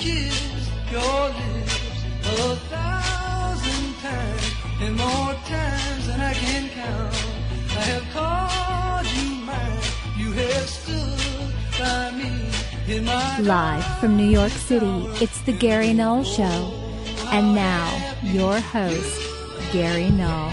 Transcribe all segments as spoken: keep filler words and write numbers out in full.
kissed your lips a thousand times, and more times than I can count. I have called you mine, you have stood by me in my Live from New York City, it's the Gary Null Show. And now, your host, Gary Null.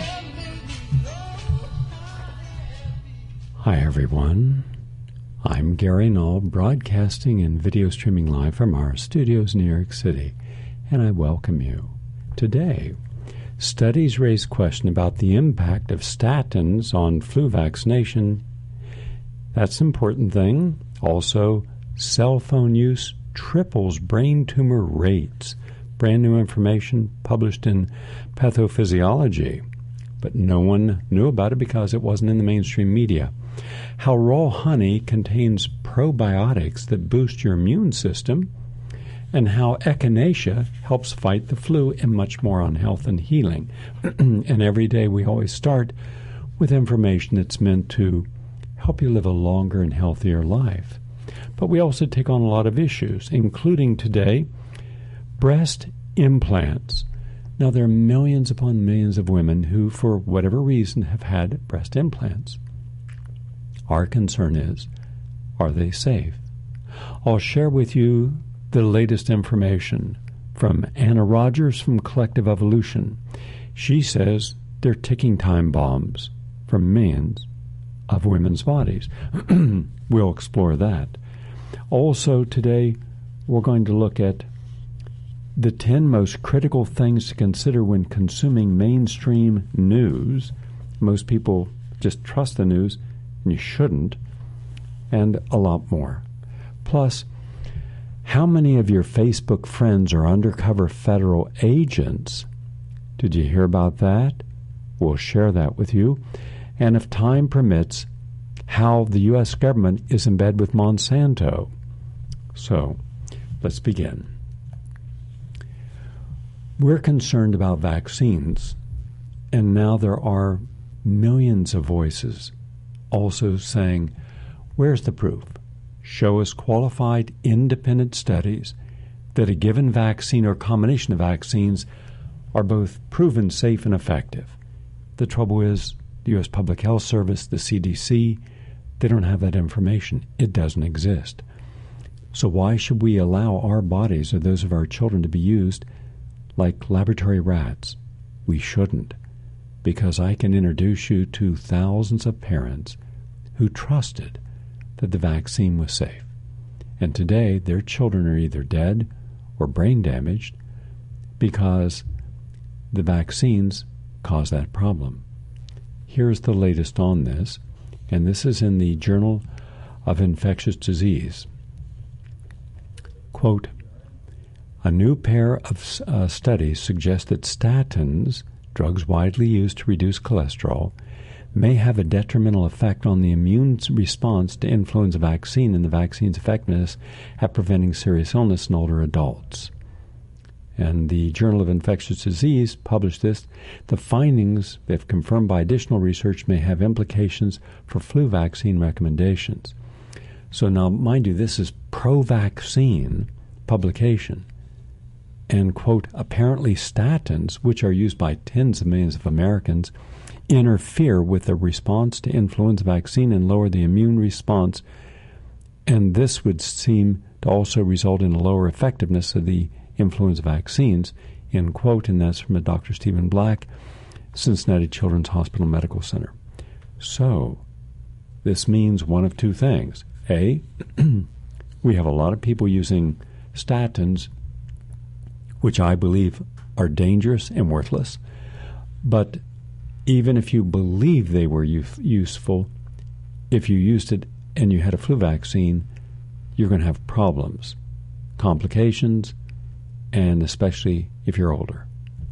Hi, everyone. I'm Gary Null, broadcasting and video streaming live from our studios in New York City, and I welcome you. Today, studies raise question about the impact of statins on flu vaccination. That's an important thing. Also, cell phone use triples brain tumor rates. Brand new information published in Pathophysiology, but no one knew about it because it wasn't in the mainstream media. How raw honey contains probiotics that boost your immune system, and how echinacea helps fight the flu, and much more on health and healing. And every day we always start with information that's meant to help you live a longer and healthier life. But we also take on a lot of issues, including today, breast implants. Now, there are millions upon millions of women who, for whatever reason, have had breast implants. Our concern is, are they safe? I'll share with you the latest information from Anna Rogers from Collective Evolution. She says they're ticking time bombs from millions of women's bodies. We'll explore that. Also today, we're going to look at the ten most critical things to consider when consuming mainstream news. Most people just trust the news, and you shouldn't, and a lot more. Plus, how many of your Facebook friends are undercover federal agents? Did you hear about that? We'll share that with you. And if time permits, how the U S government is in bed with Monsanto. So, let's begin. We're concerned about vaccines, and now there are millions of voices also saying, where's the proof? Show us qualified, independent studies that a given vaccine or combination of vaccines are both proven safe and effective. The trouble is, the U S Public Health Service, the C D C, they don't have that information. It doesn't exist. So why should we allow our bodies or those of our children to be used like laboratory rats? We shouldn't, because I can introduce you to thousands of parents who trusted that the vaccine was safe. And today, their children are either dead or brain damaged because the vaccines cause that problem. Here's the latest on this, and this is in the Journal of Infectious Disease. Quote, a new pair of uh, studies suggest that statins, drugs widely used to reduce cholesterol, may have a detrimental effect on the immune response to influenza vaccine and the vaccine's effectiveness at preventing serious illness in older adults. And the Journal of Infectious Disease published this. The findings, if confirmed by additional research, may have implications for flu vaccine recommendations. So now, mind you, this is pro-vaccine publication. And, quote, apparently statins, which are used by tens of millions of Americans, interfere with the response to influenza vaccine and lower the immune response. And this would seem to also result in a lower effectiveness of the influenza vaccines, end quote, and that's from a Doctor Stephen Black, Cincinnati Children's Hospital Medical Center. So, this means one of two things. A, we have a lot of people using statins, which I believe are dangerous and worthless. But even if you believe they were use- useful, if you used it and you had a flu vaccine, you're going to have problems, complications, and especially if you're older.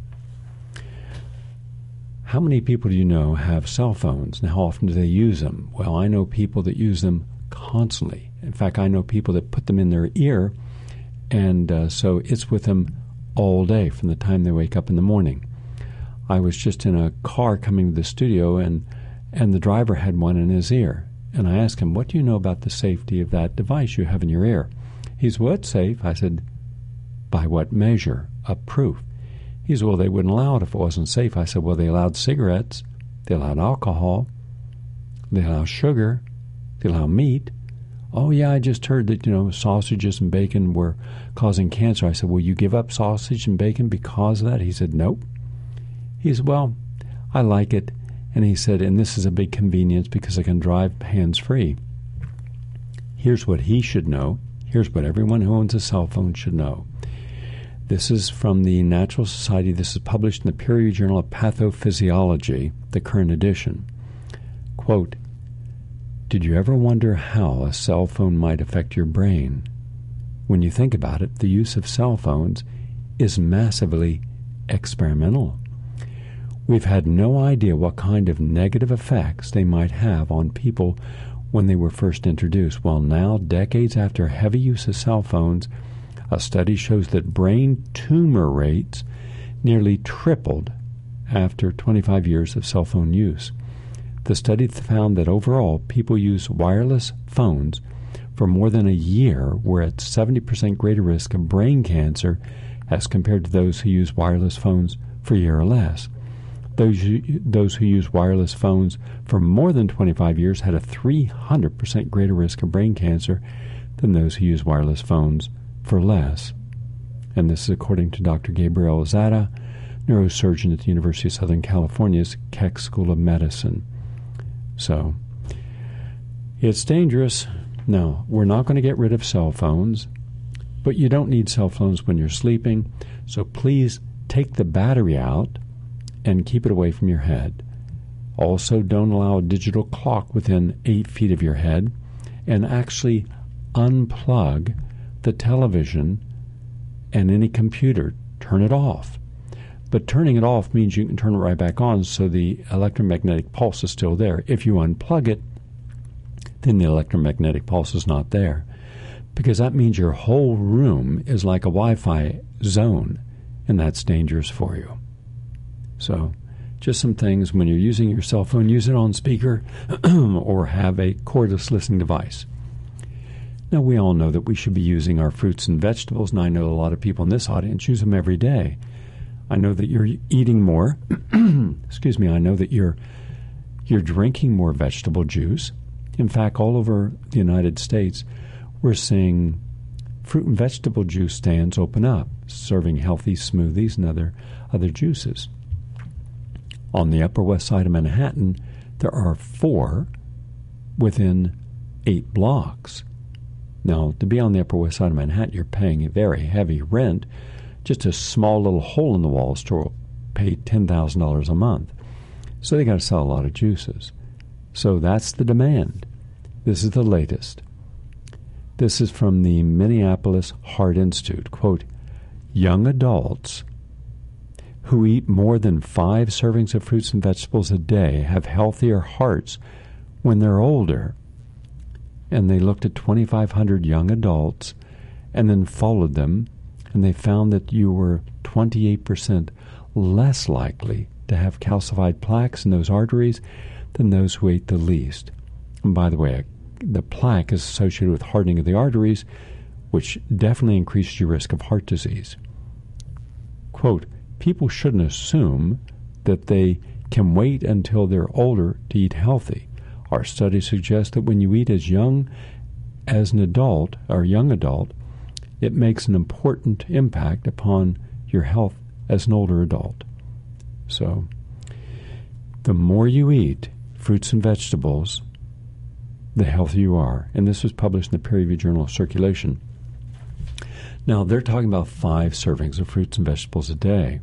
How many people do you know have cell phones, and how often do they use them? Well, I know people that use them constantly. In fact, I know people that put them in their ear, and uh, so it's with them all day from the time they wake up in the morning. I was just in a car coming to the studio, and and the driver had one in his ear. And I asked him, what do you know about the safety of that device you have in your ear? He's, well, it's safe. I said, By what measure of proof? He said, well, they wouldn't allow it if it wasn't safe. I said, well, they allowed cigarettes, they allowed alcohol, they allow sugar, they allow meat. Oh, yeah, I just heard that, you know, sausages and bacon were causing cancer. I said, will you give up sausage and bacon because of that? He said, nope. He said, well, I like it. And he said, and this is a big convenience because I can drive hands-free. Here's what he should know. Here's what everyone who owns a cell phone should know. This is from the Natural Society. This is published in the peer-reviewed Journal of Pathophysiology, the current edition. Quote, did you ever wonder how a cell phone might affect your brain? When you think about it, the use of cell phones is massively experimental. We've had no idea what kind of negative effects they might have on people when they were first introduced. Well, now, decades after heavy use of cell phones, a study shows that brain tumor rates nearly tripled after twenty-five years of cell phone use. The study found that overall, people use wireless phones for more than a year were at seventy percent greater risk of brain cancer as compared to those who use wireless phones for a year or less. Those, those who use wireless phones for more than twenty-five years had a three hundred percent greater risk of brain cancer than those who use wireless phones for less. And this is according to Doctor Gabriel Zada, neurosurgeon at the University of Southern California's Keck School of Medicine. So, it's dangerous. No, we're not going to get rid of cell phones, but you don't need cell phones when you're sleeping, so please take the battery out and keep it away from your head. Also, don't allow a digital clock within eight feet of your head, and actually unplug the television and any computer. Turn it off. But turning it off means you can turn it right back on so the electromagnetic pulse is still there. If you unplug it, then the electromagnetic pulse is not there, because that means your whole room is like a Wi-Fi zone, and that's dangerous for you. So just some things when you're using your cell phone, use it on speaker or have a cordless listening device. Now, we all know that we should be using our fruits and vegetables, and I know a lot of people in this audience use them every day. I know that you're eating more. Excuse me. I know that you're you're drinking more vegetable juice. In fact, all over the United States, we're seeing fruit and vegetable juice stands open up, serving healthy smoothies and other other juices. On the Upper West Side of Manhattan, there are four within eight blocks. Now, to be on the Upper West Side of Manhattan, you're paying a very heavy rent. Just a small little hole in the wall store will pay ten thousand dollars a month. So they got to sell a lot of juices. So that's the demand. This is the latest. This is from the Minneapolis Heart Institute. Quote, young adults who eat more than five servings of fruits and vegetables a day have healthier hearts when they're older. And they looked at twenty-five hundred young adults and then followed them, and they found that you were twenty-eight percent less likely to have calcified plaques in those arteries than those who ate the least. And by the way, the plaque is associated with hardening of the arteries, which definitely increases your risk of heart disease. Quote, people shouldn't assume that they can wait until they're older to eat healthy. Our studies suggest that when you eat as young as an adult or young adult, it makes an important impact upon your health as an older adult. So, the more you eat fruits and vegetables, the healthier you are. And this was published in the peer-reviewed Journal of Circulation. Now, they're talking about five servings of fruits and vegetables a day.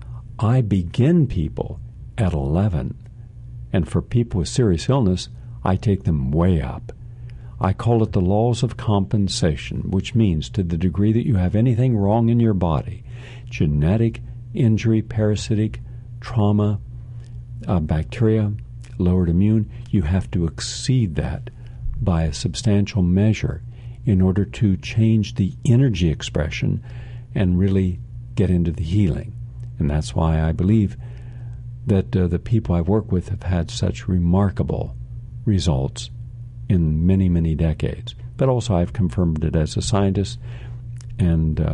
I begin people at eleven. And for people with serious illness, I take them way up. I call it the laws of compensation, which means to the degree that you have anything wrong in your body, genetic, injury, parasitic, trauma, uh, bacteria, lowered immune, you have to exceed that by a substantial measure in order to change the energy expression and really get into the healing. And that's why I believe that uh, the people I've worked with have had such remarkable results in many, many decades. But also I've confirmed it as a scientist and uh,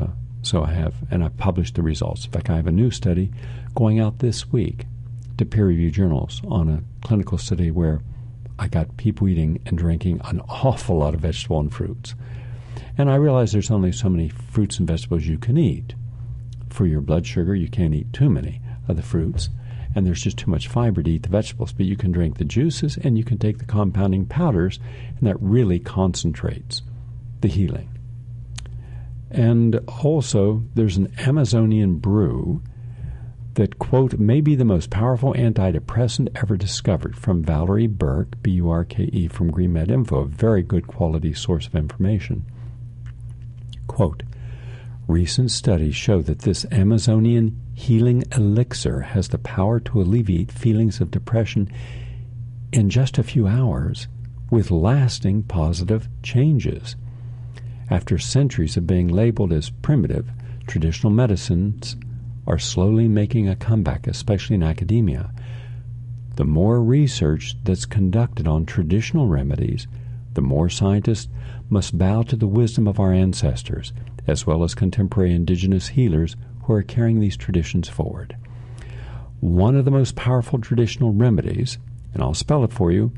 So I have, and I've published the results. In fact, I have a new study going out this week to peer-reviewed journals on a clinical study where I got people eating and drinking an awful lot of vegetable and fruits. And I realize there's only so many fruits and vegetables you can eat. For your blood sugar, you can't eat too many of the fruits, and there's just too much fiber to eat the vegetables. But you can drink the juices, and you can take the compounding powders, and that really concentrates the healing. And also, there's an Amazonian brew that, quote, may be the most powerful antidepressant ever discovered, from Valerie Burke, B U R K E, from GreenMed Info, a very good quality source of information. Quote, recent studies show that this Amazonian healing elixir has the power to alleviate feelings of depression in just a few hours with lasting positive changes. After centuries of being labeled as primitive, traditional medicines are slowly making a comeback, especially in academia. The more research that's conducted on traditional remedies, the more scientists must bow to the wisdom of our ancestors, as well as contemporary indigenous healers who are carrying these traditions forward. One of the most powerful traditional remedies, and I'll spell it for you,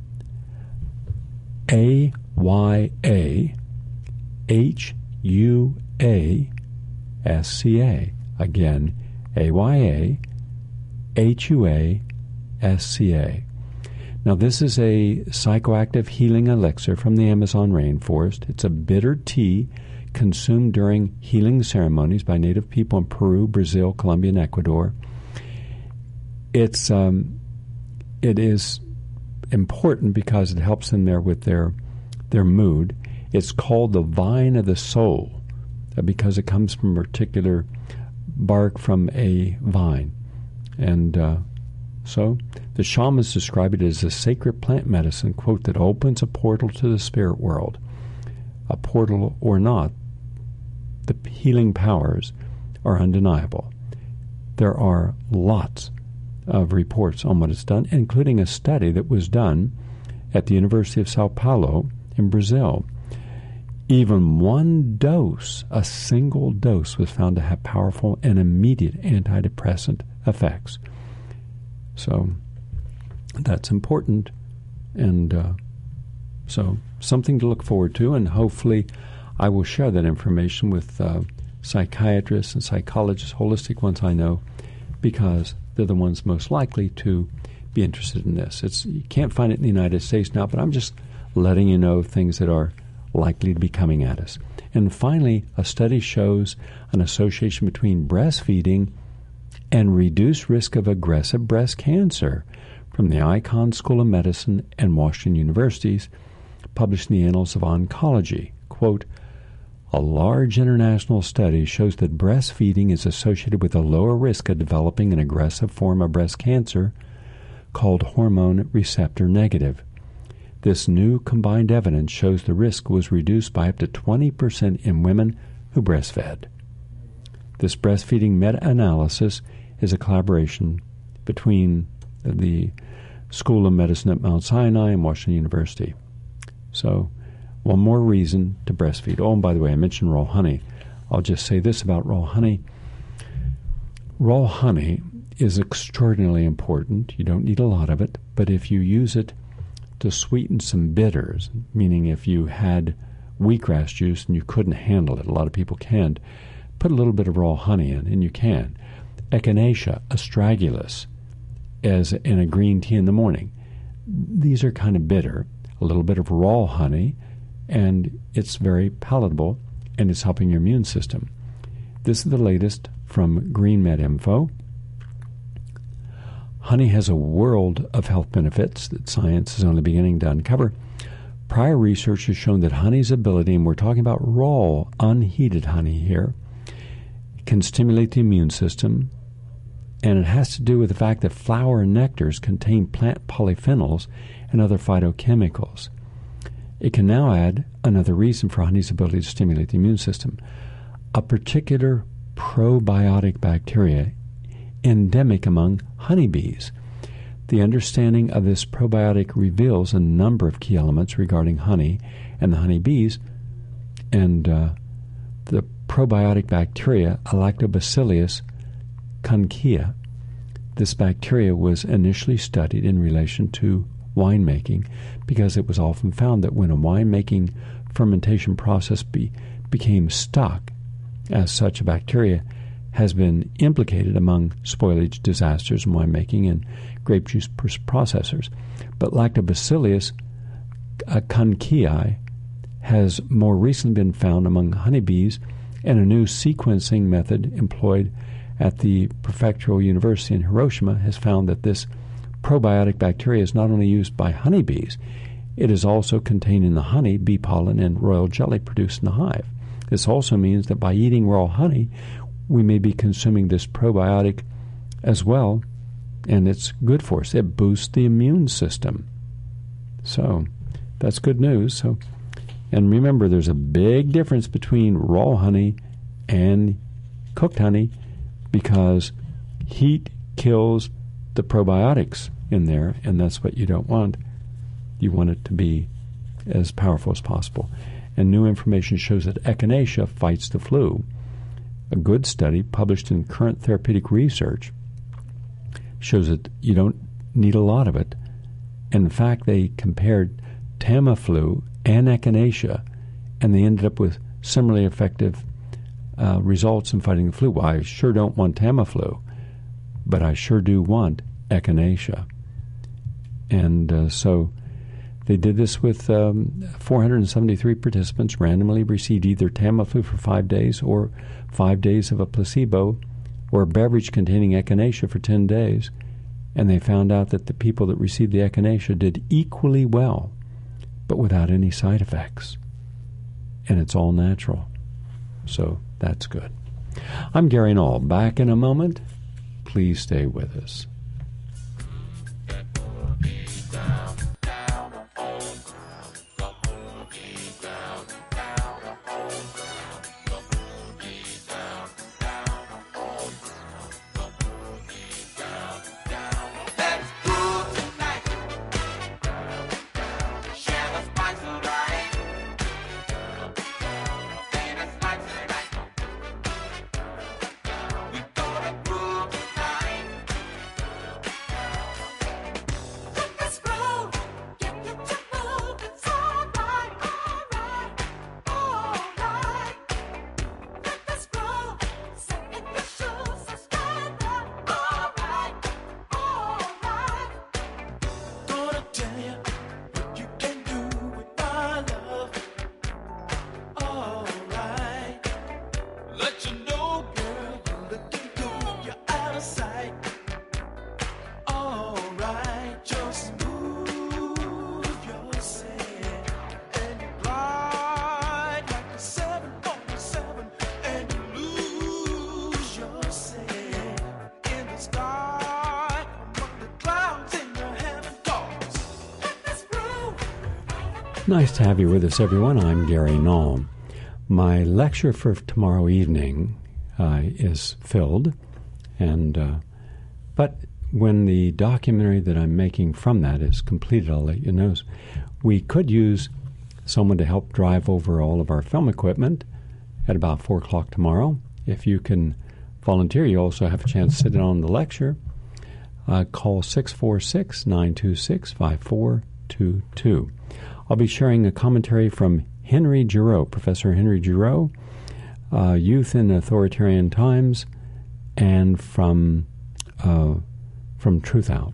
A Y A H U A S C A. Again, A Y A H U A S C A. Now, this is a psychoactive healing elixir from the Amazon rainforest. It's a bitter tea consumed during healing ceremonies by native people in Peru, Brazil, Colombia, and Ecuador. It's um, it is important because it helps them there with their their mood. It's called the vine of the soul because it comes from a particular bark from a vine. And uh, so the shamans describe it as a sacred plant medicine, quote, that opens a portal to the spirit world. A portal or not, the healing powers are undeniable. There are lots of reports on what it's done, including a study that was done at the University of Sao Paulo in Brazil. Even one dose, a single dose, was found to have powerful and immediate antidepressant effects. So that's important, and uh, so something to look forward to, and hopefully I will share that information with uh, psychiatrists and psychologists, holistic ones I know, because they're the ones most likely to be interested in this. It's you can't find it in the United States now, but I'm just letting you know things that are likely to be coming at us. And finally, a study shows an association between breastfeeding and reduced risk of aggressive breast cancer from the Icahn School of Medicine and Washington Universities, published in the Annals of Oncology. Quote, a large international study shows that breastfeeding is associated with a lower risk of developing an aggressive form of breast cancer called hormone receptor negative. This new combined evidence shows the risk was reduced by up to twenty percent in women who breastfed. This breastfeeding meta-analysis is a collaboration between the School of Medicine at Mount Sinai and Washington University. So, one more reason to breastfeed. Oh, and by the way, I mentioned raw honey. I'll just say this about raw honey. Raw honey is extraordinarily important. You don't need a lot of it, but if you use it to sweeten some bitters, meaning if you had wheatgrass juice and you couldn't handle it, a lot of people can't, put a little bit of raw honey in, and you can. Echinacea astragalus, as in a green tea in the morning. These are kind of bitter. A little bit of raw honey, and it's very palatable, and it's helping your immune system. This is the latest from GreenMed Info. Honey has a world of health benefits that science is only beginning to uncover. Prior research has shown that honey's ability, and we're talking about raw, unheated honey here, can stimulate the immune system, and it has to do with the fact that flower and nectars contain plant polyphenols and other phytochemicals. It can now add another reason for honey's ability to stimulate the immune system. A particular probiotic bacteria endemic among honeybees. The understanding of this probiotic reveals a number of key elements regarding honey and the honeybees, and uh, the probiotic bacteria, Lactobacillus conchia. This bacteria was initially studied in relation to winemaking because it was often found that when a winemaking fermentation process be, became stuck, as such a bacteria has been implicated among spoilage disasters in winemaking and grape juice processors. But Lactobacillus uh, conchii has more recently been found among honeybees, and a new sequencing method employed at the Prefectural University in Hiroshima has found that this probiotic bacteria is not only used by honeybees, it is also contained in the honey, bee pollen, and royal jelly produced in the hive. This also means that by eating raw honey, we may be consuming this probiotic as well, and it's good for us. It boosts the immune system. So that's good news. So, and remember, there's a big difference between raw honey and cooked honey, because heat kills the probiotics in there, and that's what you don't want. You want it to be as powerful as possible. And new information shows that echinacea fights the flu. A good study published in Current Therapeutic Research shows that you don't need a lot of it. In fact, they compared Tamiflu and echinacea, and they ended up with similarly effective Uh, results in fighting the flu. Well, I sure don't want Tamiflu, but I sure do want echinacea. And uh, so they did this with um, four hundred seventy-three participants, randomly received either Tamiflu for five days or five days of a placebo or a beverage containing echinacea for ten days. And they found out that the people that received the echinacea did equally well, but without any side effects. And it's all natural. So that's good. I'm Gary Null. Back in a moment. Please stay with us. Nice to have you with us, everyone. I'm Gary Null. My lecture for tomorrow evening uh, is filled, and uh, but when the documentary that I'm making from that is completed, I'll let you know. We could use someone to help drive over all of our film equipment at about four o'clock tomorrow. If you can volunteer, you also have a chance to sit in on the lecture. Uh, call six four six, nine two six, five four two two. I'll be sharing a commentary from Henry Giroux, Professor Henry Giroux, uh, Youth in Authoritarian Times, and from uh, from Truth Out.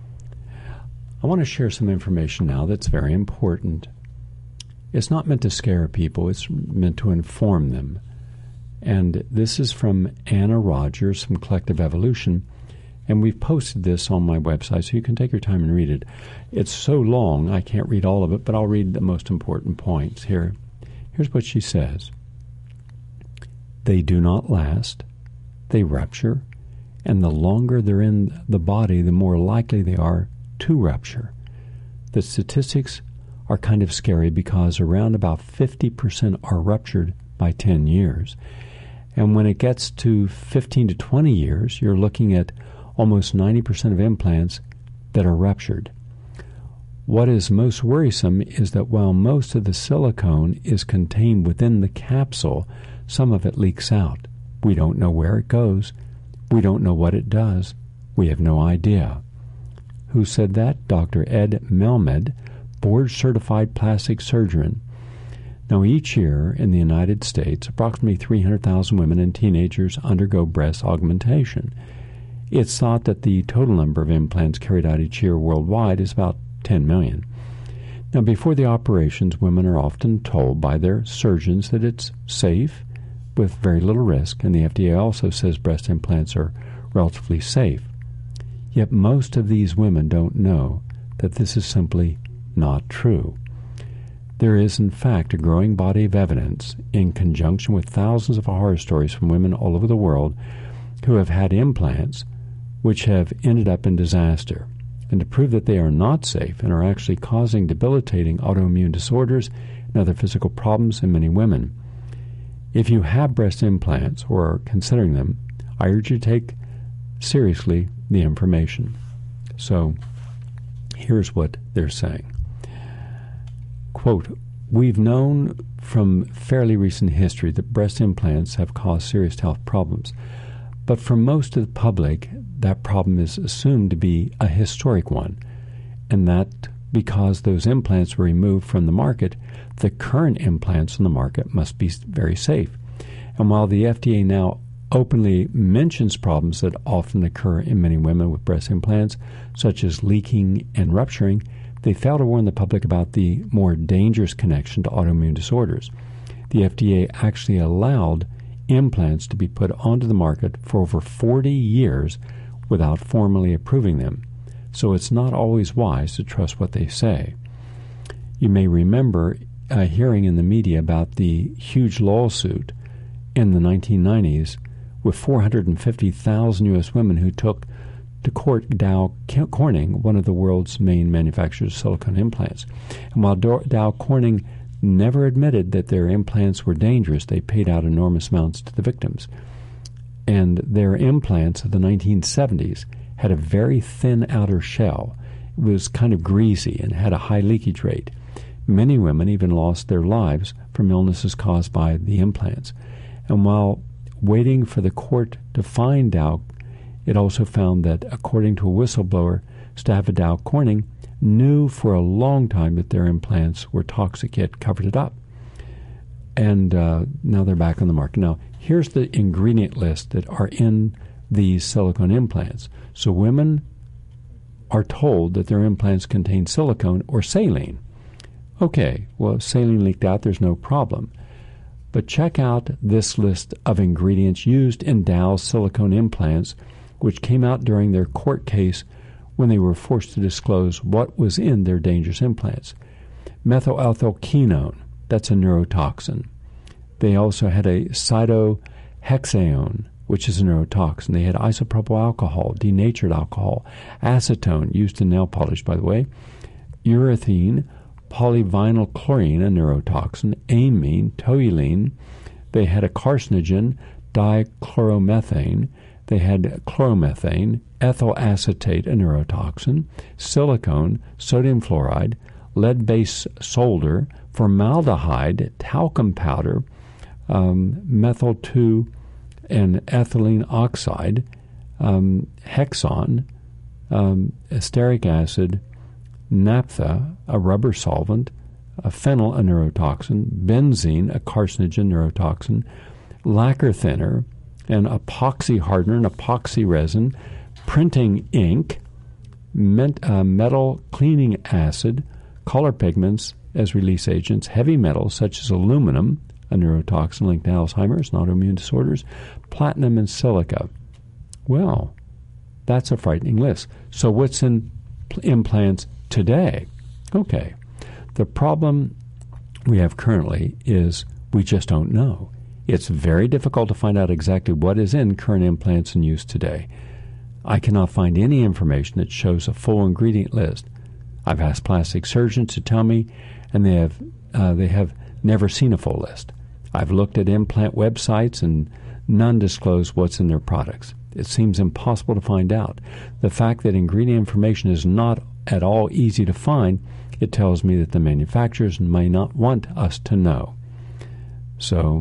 I want to share some information now that's very important. It's not meant to scare people. It's meant to inform them. And this is from Anna Rogers from Collective Evolution. And we've posted this on my website, so you can take your time and read it. It's so long, I can't read all of it, but I'll read the most important points here. Here's what she says. They do not last. They rupture. And the longer they're in the body, the more likely they are to rupture. The statistics are kind of scary because around about fifty percent are ruptured by ten years. And when it gets to fifteen to twenty years, you're looking at almost ninety percent of implants that are ruptured. What is most worrisome is that while most of the silicone is contained within the capsule, some of it leaks out. We don't know where it goes. We don't know what it does. We have no idea. Who said that? Doctor Ed Melamed, board-certified plastic surgeon. Now, each year in the United States, approximately three hundred thousand women and teenagers undergo breast augmentation. It's thought that the total number of implants carried out each year worldwide is about ten million. Now, before the operations, women are often told by their surgeons that it's safe with very little risk, and the F D A also says breast implants are relatively safe. Yet most of these women don't know that this is simply not true. There is, in fact, a growing body of evidence in conjunction with thousands of horror stories from women all over the world who have had implants which have ended up in disaster. And to prove that they are not safe and are actually causing debilitating autoimmune disorders and other physical problems in many women. If you have breast implants or are considering them, I urge you to take seriously the information. So here's what they're saying. Quote, we've known from fairly recent history that breast implants have caused serious health problems, but for most of the public, that problem is assumed to be a historic one, and that because those implants were removed from the market, the current implants on the market must be very safe. And while the F D A now openly mentions problems that often occur in many women with breast implants, such as leaking and rupturing, they fail to warn the public about the more dangerous connection to autoimmune disorders. The F D A actually allowed implants to be put onto the market for over forty years without formally approving them, so it's not always wise to trust what they say. You may remember uh, hearing in the media about the huge lawsuit in the nineteen nineties with four hundred fifty thousand U S women who took to court Dow Corning, one of the world's main manufacturers of silicone implants. And while Dow Corning never admitted that their implants were dangerous, they paid out enormous amounts to the victims. And their implants of the nineteen seventies had a very thin outer shell. It was kind of greasy and had a high leakage rate. Many women even lost their lives from illnesses caused by the implants. And while waiting for the court to find Dow, it also found that, according to a whistleblower, staff at Dow Corning knew for a long time that their implants were toxic, yet covered it up. And uh, now they're back on the market. Now, here's the ingredient list that are in these silicone implants. So women are told that their implants contain silicone or saline. Okay, well, if saline leaked out, there's no problem. But check out this list of ingredients used in Dow's silicone implants, which came out during their court case when they were forced to disclose what was in their dangerous implants. Methylethylquinone, that's a neurotoxin. They also had a cytohexaone, which is a neurotoxin. They had isopropyl alcohol, denatured alcohol, acetone, used in nail polish, by the way, urethane, polyvinyl chlorine, a neurotoxin, amine, toluene. They had a carcinogen, dichloromethane. They had chloromethane, ethyl acetate, a neurotoxin, silicone, sodium fluoride, lead-based solder, formaldehyde, talcum powder, um, methyl two and ethylene oxide, um, hexon, um, esteric acid, naphtha, a rubber solvent, a phenyl, a neurotoxin, benzene, a carcinogen neurotoxin, lacquer thinner, an epoxy hardener, an epoxy resin, printing ink, met, uh, metal cleaning acid, color pigments as release agents, heavy metals such as aluminum, a neurotoxin linked to Alzheimer's and autoimmune disorders, platinum and silica. Well, that's a frightening list. So what's in pl- implants today? Okay. The problem we have currently is we just don't know. It's very difficult to find out exactly what is in current implants in use today. I cannot find any information that shows a full ingredient list. I've asked plastic surgeons to tell me, and they have uh, they have never seen a full list. I've looked at implant websites, and none disclose what's in their products. It seems impossible to find out. The fact that ingredient information is not at all easy to find, it tells me that the manufacturers may not want us to know. So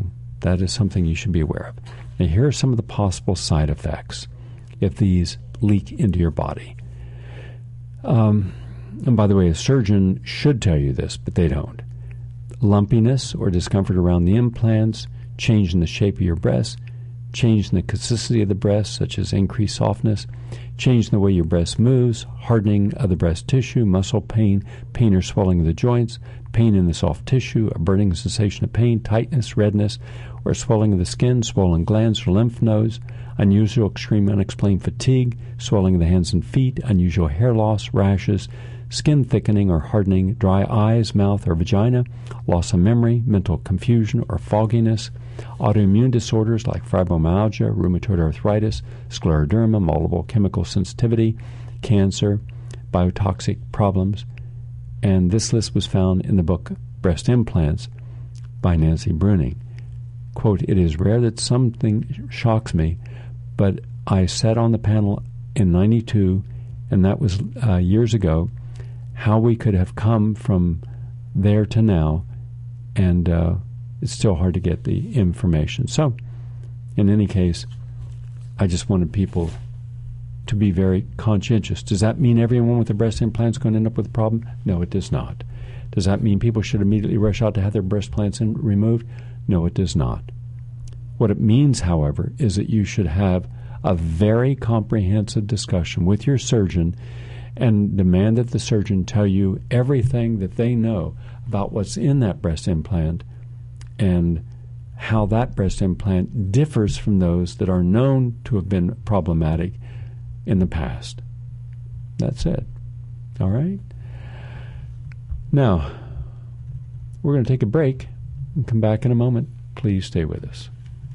That is something you should be aware of. Now, here are some of the possible side effects if these leak into your body. Um, and by the way, a surgeon should tell you this, but they don't. Lumpiness or discomfort around the implants, change in the shape of your breast, change in the consistency of the breast, such as increased softness, change in the way your breast moves, hardening of the breast tissue, muscle pain, pain or swelling of the joints, pain in the soft tissue, a burning sensation of pain, tightness, redness, or swelling of the skin, swollen glands or lymph nodes, unusual, extreme, unexplained fatigue, swelling of the hands and feet, unusual hair loss, rashes, skin thickening or hardening, dry eyes, mouth, or vagina, loss of memory, mental confusion or fogginess, autoimmune disorders like fibromyalgia, rheumatoid arthritis, scleroderma, multiple chemical sensitivity, cancer, biotoxic problems. And this list was found in the book Breast Implants by Nancy Bruning. Quote, "It is rare that something shocks me, but I sat on the panel in ninety-two, and that was uh, years ago, how we could have come from there to now, and uh, it's still hard to get the information." So, in any case, I just wanted people to be very conscientious. Does that mean everyone with a breast implant is going to end up with a problem? No, it does not. Does that mean people should immediately rush out to have their breast implants in, removed? No, it does not. What it means, however, is that you should have a very comprehensive discussion with your surgeon and demand that the surgeon tell you everything that they know about what's in that breast implant and how that breast implant differs from those that are known to have been problematic in the past. That's it. All right? Now, we're going to take a break and come back in a moment. Please stay with us.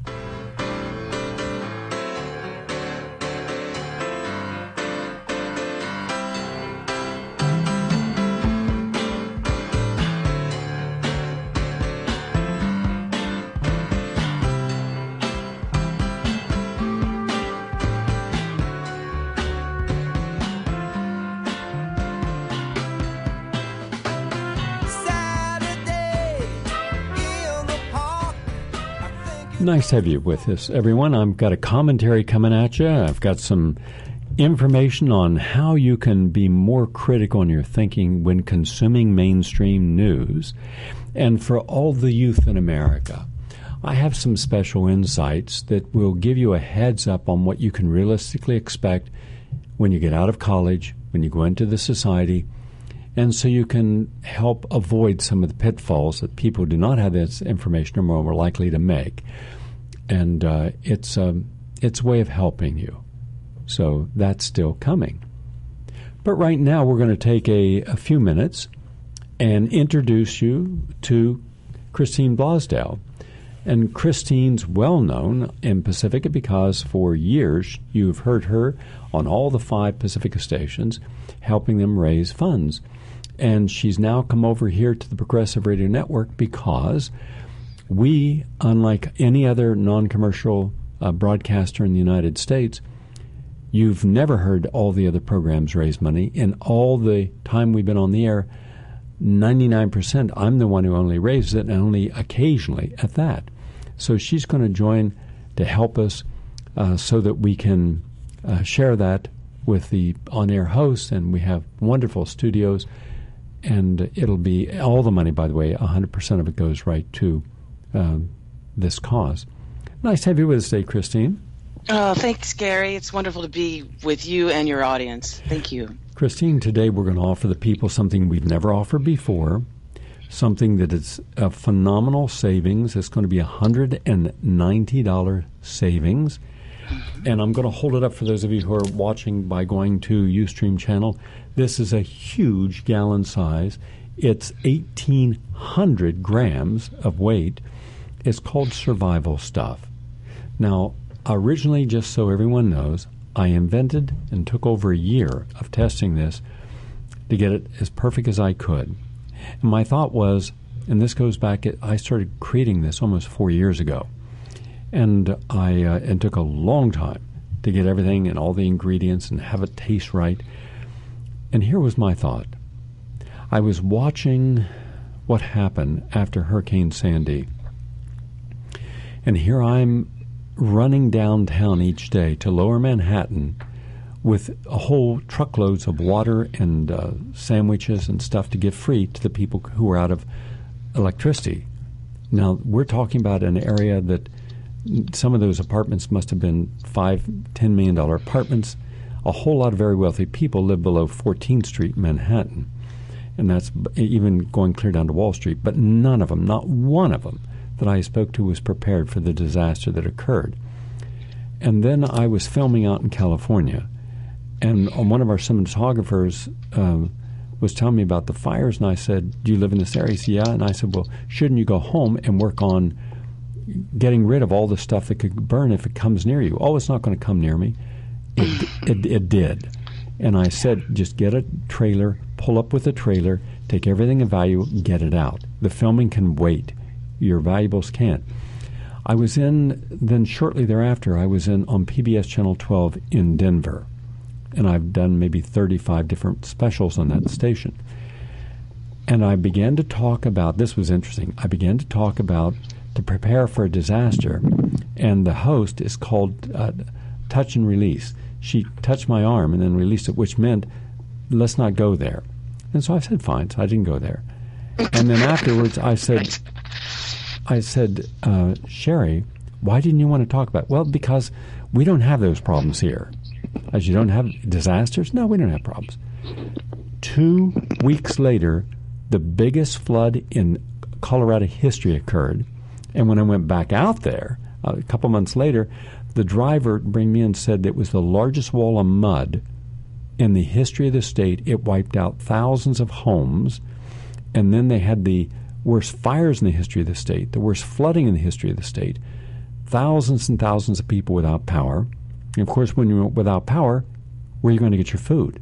Nice to have you with us, everyone. I've got a commentary coming at you. I've got some information on how you can be more critical in your thinking when consuming mainstream news. And for all the youth in America, I have some special insights that will give you a heads up on what you can realistically expect when you get out of college, when you go into the society, and so you can help avoid some of the pitfalls that people who do not have this information are more likely to make. And uh, it's, um, it's a way of helping you. So that's still coming. But right now we're going to take a, a few minutes and introduce you to Christine Blasdell. And Christine's well-known in Pacifica because for years you've heard her on all the five Pacifica stations helping them raise funds. And she's now come over here to the Progressive Radio Network because we, unlike any other non-commercial uh, broadcaster in the United States, you've never heard all the other programs raise money. In all the time we've been on the air, ninety-nine percent, I'm the one who only raises it, and only occasionally at that. So she's going to join to help us uh, so that we can uh, share that with the on-air hosts, and we have wonderful studios. And it'll be all the money, by the way, one hundred percent of it goes right to um, this cause. Nice to have you with us today, Christine. Oh, thanks, Gary. It's wonderful to be with you and your audience. Thank you. Christine, today we're going to offer the people something we've never offered before, something that is a phenomenal savings. It's going to be a one hundred ninety dollars savings. And I'm going to hold it up for those of you who are watching by going to Ustream channel. This is a huge gallon size. It's eighteen hundred grams of weight. It's called Survival Stuff. Now, originally, just so everyone knows, I invented and took over a year of testing this to get it as perfect as I could. And my thought was, and this goes back, I started creating this almost four years ago. And I uh, it took a long time to get everything and all the ingredients and have it taste right. And here was my thought. I was watching what happened after Hurricane Sandy. And here I'm running downtown each day to Lower Manhattan with a whole truckloads of water and uh, sandwiches and stuff to give free to the people who are out of electricity. Now, we're talking about an area that some of those apartments must have been five, ten million dollar apartments. A whole lot of very wealthy people live below fourteenth Street in Manhattan, and that's even going clear down to Wall Street. But none of them, not one of them that I spoke to was prepared for the disaster that occurred. And then I was filming out in California, and one of our cinematographers um, was telling me about the fires, and I said, do you live in this area? He said, yeah. And I said, well, shouldn't you go home and work on getting rid of all the stuff that could burn if it comes near you? Oh, it's not going to come near me. It, it, it did. And I said, just get a trailer, pull up with a trailer, take everything of value, get it out. The filming can wait. Your valuables can't. I was in, then shortly thereafter, I was in on P B S Channel twelve in Denver. And I've done maybe thirty-five different specials on that station. And I began to talk about, this was interesting, I began to talk about to prepare for a disaster. And the host is called uh, Touch and Release. She touched my arm and then released it, which meant, let's not go there. And so I said, fine. So I didn't go there. And then afterwards, I said, I said, uh, Sherry, why didn't you want to talk about it? Well, because we don't have those problems here. As you don't have disasters? No, we don't have problems. Two weeks later, the biggest flood in Colorado history occurred. And when I went back out there, uh, a couple months later, the driver bring me in and said that it was the largest wall of mud in the history of the state. It wiped out thousands of homes. And then they had the worst fires in the history of the state, the worst flooding in the history of the state, thousands and thousands of people without power. And, of course, when you're without power, where are you going to get your food?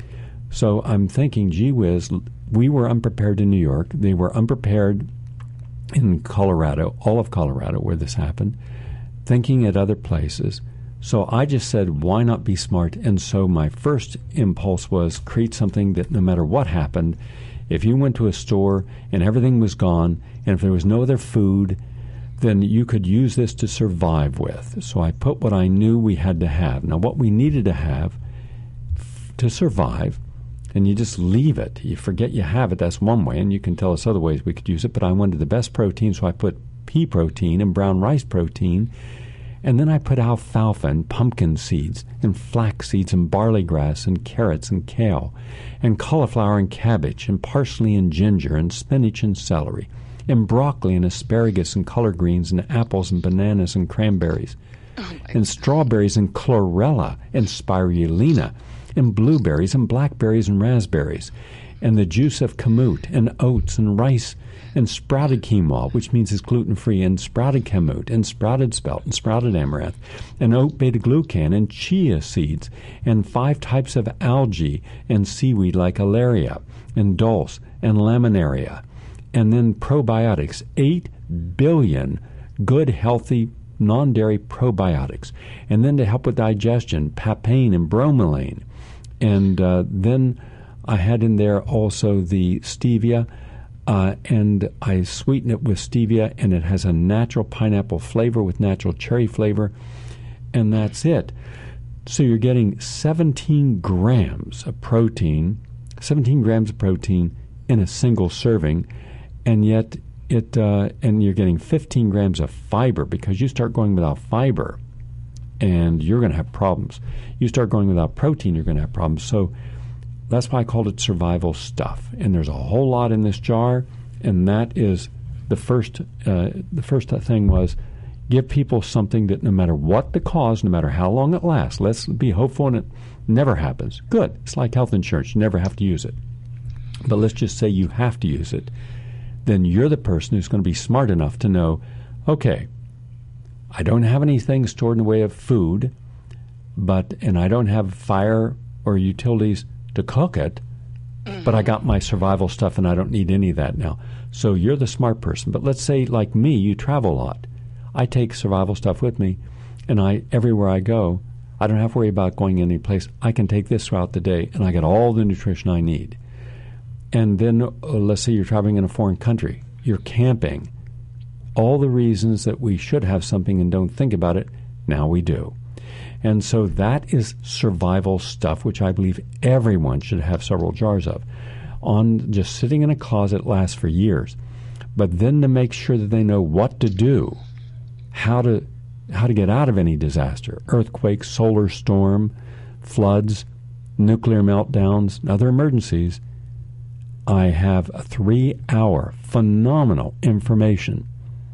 So I'm thinking, gee whiz, we were unprepared in New York. They were unprepared in Colorado, all of Colorado, where this happened, thinking at other places. So I just said, why not be smart? And so my first impulse was create something that no matter what happened, if you went to a store and everything was gone, and if there was no other food, then you could use this to survive with. So I put what I knew we had to have. Now, what we needed to have f- to survive, and you just leave it. You forget you have it. That's one way, and you can tell us other ways we could use it. But I wanted the best protein, so I put pea protein and brown rice protein. And then I put alfalfa and pumpkin seeds and flax seeds and barley grass and carrots and kale and cauliflower and cabbage and parsley and ginger and spinach and celery and broccoli and asparagus and collard greens and apples and bananas and cranberries oh and strawberries and chlorella and spirulina and blueberries and blackberries and raspberries and the juice of kamut and oats and rice and sprouted quinoa, which means it's gluten-free, and sprouted kamut, and sprouted spelt, and sprouted amaranth, and oat beta-glucan, and chia seeds, and five types of algae and seaweed like alaria, and dulse, and laminaria, and then probiotics, eight billion good, healthy, non-dairy probiotics, and then to help with digestion, papain and bromelain, and uh, then I had in there also the stevia, Uh, and I sweeten it with stevia, and it has a natural pineapple flavor with natural cherry flavor, and that's it. So you're getting seventeen grams of protein, seventeen grams of protein in a single serving, and yet it, uh, and you're getting fifteen grams of fiber, because you start going without fiber, and you're going to have problems. You start going without protein, you're going to have problems. So that's why I called it survival stuff. And there's a whole lot in this jar, and that is the first. Uh, the first thing was give people something that no matter what the cause, no matter how long it lasts, let's be hopeful and it never happens. Good. It's like health insurance. You never have to use it. But let's just say you have to use it. Then you're the person who's going to be smart enough to know, okay, I don't have anything stored in the way of food, but and I don't have fire or utilities to cook it, but I got my survival stuff and I don't need any of that now. So you're the smart person. But let's say, like me, you travel a lot. I take survival stuff with me, and I everywhere I go, I don't have to worry about going any place. I can take this throughout the day, and I get all the nutrition I need. And then uh, let's say you're traveling in a foreign country. You're camping. all the reasons that we should have something and don't think about it, now we do. And so that is survival stuff, which I believe everyone should have several jars of. On just sitting in a closet lasts for years. But then to make sure that they know what to do, how to how to get out of any disaster, earthquake, solar storm, floods, nuclear meltdowns, other emergencies, I have a three-hour phenomenal information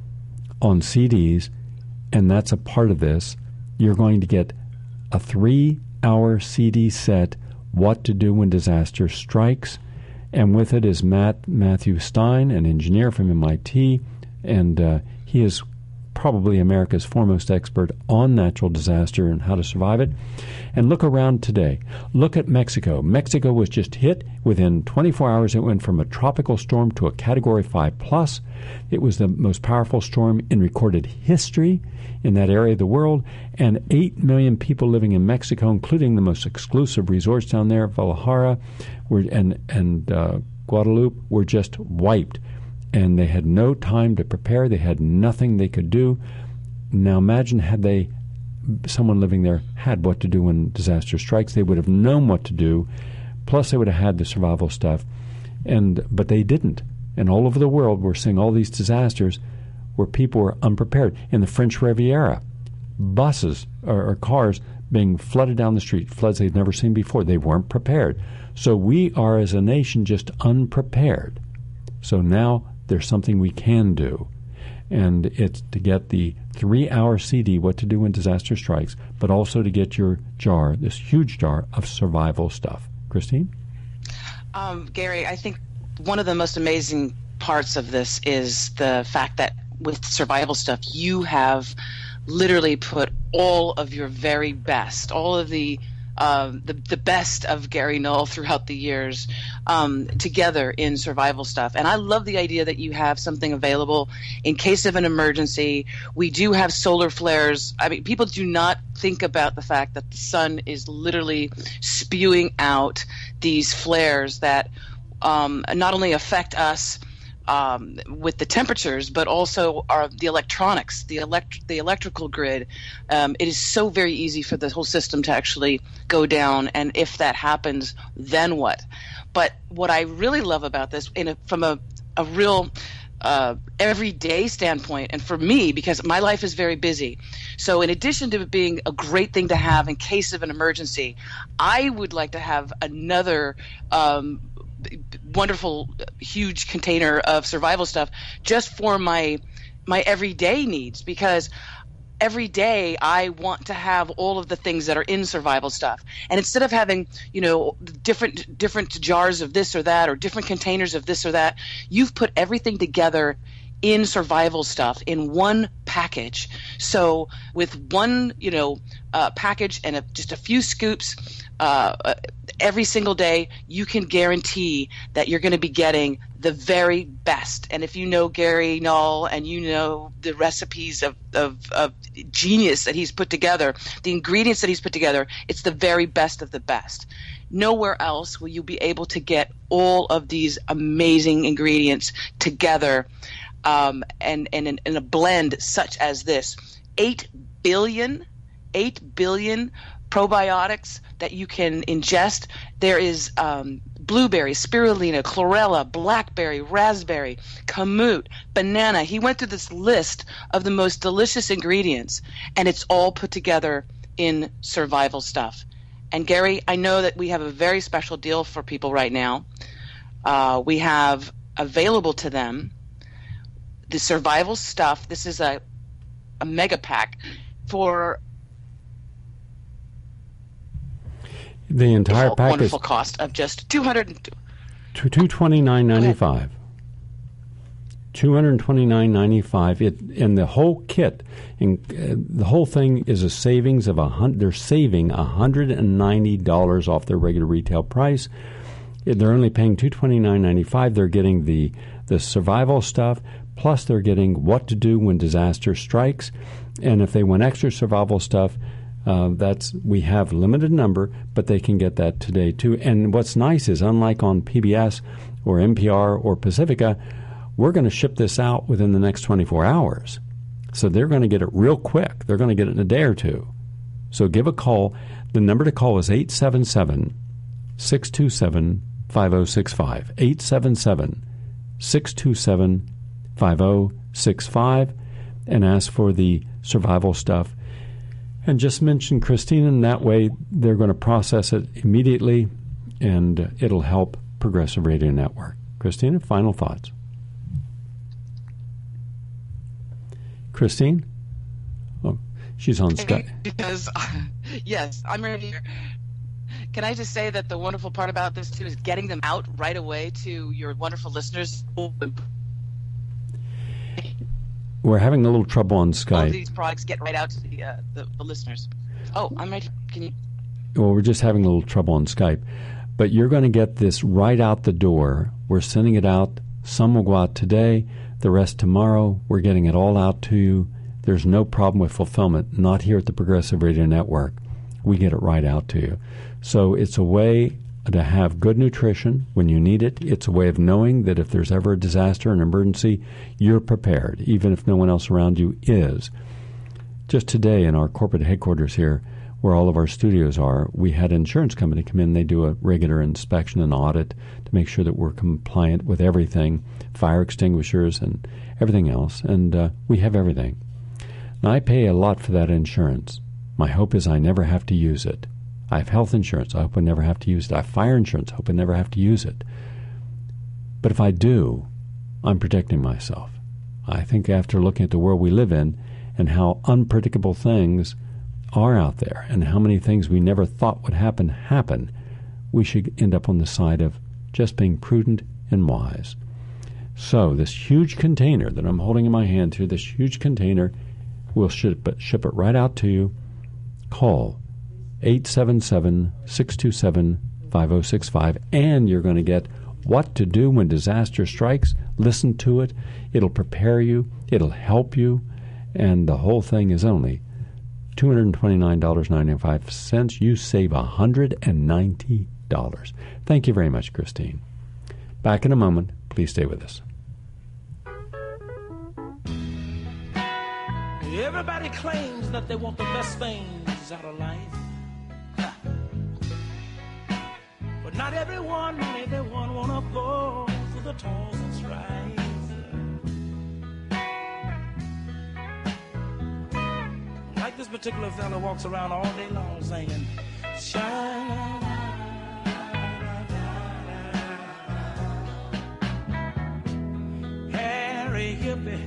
on C Ds, and that's a part of this. You're going to get a three-hour C D set, What to Do When Disaster Strikes, and with it is Matt Matthew Stein, an engineer from M I T, and uh, he is probably America's foremost expert on natural disaster and how to survive it. And look around today. Look at Mexico. Mexico was just hit. Within twenty-four hours, it went from a tropical storm to a Category five plus. It was the most powerful storm in recorded history in that area of the world, and eight million people living in Mexico, including the most exclusive resorts down there, Guadalajara were, and, and uh, Guadalupe, were just wiped. And they had no time to prepare. They had nothing they could do. Now imagine had they, someone living there had what to do when disaster strikes. They would have known what to do. Plus they would have had the survival stuff. And but they didn't. And all over the world we're seeing all these disasters where people were unprepared. In the French Riviera, buses or, or cars being flooded down the street, floods they'd never seen before. They weren't prepared. So we are as a nation just unprepared. So now there's something we can do, and it's to get the three-hour C D, What to Do When Disaster Strikes, but also to get your jar, this huge jar of survival stuff. Christine? Um, Gary, I think one of the most amazing parts of this is the fact that with survival stuff, you have literally put all of your very best, all of the Uh, the the best of Gary Null throughout the years um, together in survival stuff. And I love the idea that you have something available in case of an emergency. We do have solar flares. I mean, people do not think about the fact that the sun is literally spewing out these flares that um, not only affect us Um, with the temperatures, but also our, the electronics, the elect- the electrical grid. Um, it is so very easy for the whole system to actually go down, and if that happens, then what? But what I really love about this, in a, from a, a real uh, everyday standpoint, and for me, because my life is very busy, so in addition to it being a great thing to have in case of an emergency, I would like to have another um, wonderful, huge container of survival stuff just for my my everyday needs, because every day I want to have all of the things that are in survival stuff. And instead of having, you know, different different jars of this or that, or different containers of this or that, you've put everything together in survival stuff in one package. So with one, you know, uh, package and a, just a few scoops uh, every single day, you can guarantee that you're going to be getting the very best. And if you know Gary Null and you know the recipes of, of, of genius that he's put together, the ingredients that he's put together, it's the very best of the best. Nowhere else will you be able to get all of these amazing ingredients together Um, and, and in, in a blend such as this. Eight billion, eight billion probiotics that you can ingest. There is um, blueberry, spirulina, chlorella, blackberry, raspberry, kamut, banana. He went through this list of the most delicious ingredients, and it's all put together in survival stuff. And Gary, I know that we have a very special deal for people right now. Uh, we have available to them the survival stuff. This is a a mega pack for the entire pack wonderful is cost of just two hundred two twenty nine ninety five. Two hundred twenty nine ninety five. It and the whole kit, and uh, the whole thing is a savings of a hundred. They're saving a hundred and ninety dollars off their regular retail price. They're only paying two twenty nine ninety five. They're getting the the survival stuff. Plus, they're getting what to do when disaster strikes. And if they want extra survival stuff, uh, that's we have limited number, but they can get that today, too. And what's nice is, unlike on P B S or N P R or Pacifica, we're going to ship this out within the next twenty-four hours. So they're going to get it real quick. They're going to get it in a day or two. So give a call. The number to call is eight seven seven, six two seven, five oh six five. eight seven seven, six two seven, five oh six five, and ask for the survival stuff. And just mention Christine, and that way they're going to process it immediately, and it'll help Progressive Radio Network. Christina, final thoughts. Christine? Oh, she's on Skype. Because, uh, yes, I'm ready here. Can I just say that the wonderful part about this, too, is getting them out right away to your wonderful listeners. We're having a little trouble on Skype. All these products get right out to the, uh, the, the listeners. Oh, I'm ready. Can you? Well, we're just having a little trouble on Skype. But you're going to get this right out the door. We're sending it out. Some will go out today, the rest tomorrow. We're getting it all out to you. There's no problem with fulfillment, not here at the Progressive Radio Network. We get it right out to you. So it's a way to have good nutrition when you need it. It's a way of knowing that if there's ever a disaster, an emergency, you're prepared, even if no one else around you is. Just today in our corporate headquarters here, where all of our studios are, we had an insurance company come in. They do a regular inspection and audit to make sure that we're compliant with everything, fire extinguishers and everything else, and uh, we have everything. Now, I pay a lot for that insurance. My hope is I never have to use it. I have health insurance. I hope I never have to use it. I have fire insurance. I hope I never have to use it. But if I do, I'm protecting myself. I think after looking at the world we live in and how unpredictable things are out there and how many things we never thought would happen happen, we should end up on the side of just being prudent and wise. So this huge container that I'm holding in my hand here, this huge container, we'll ship it, ship it right out to you. Call eight seven seven, six two seven, five oh six five, and you're going to get what to do when disaster strikes. Listen to it. It'll prepare you. It'll help you. And the whole thing is only two hundred twenty-nine dollars and ninety-five cents. You save one hundred ninety dollars. Thank you very much, Christine. Back in a moment. Please stay with us. Everybody claims that they want the best things out of life. But not everyone, not everyone wanna go through the toils and strife. Like this particular fella walks around all day long singing, shine. Harry Hippie,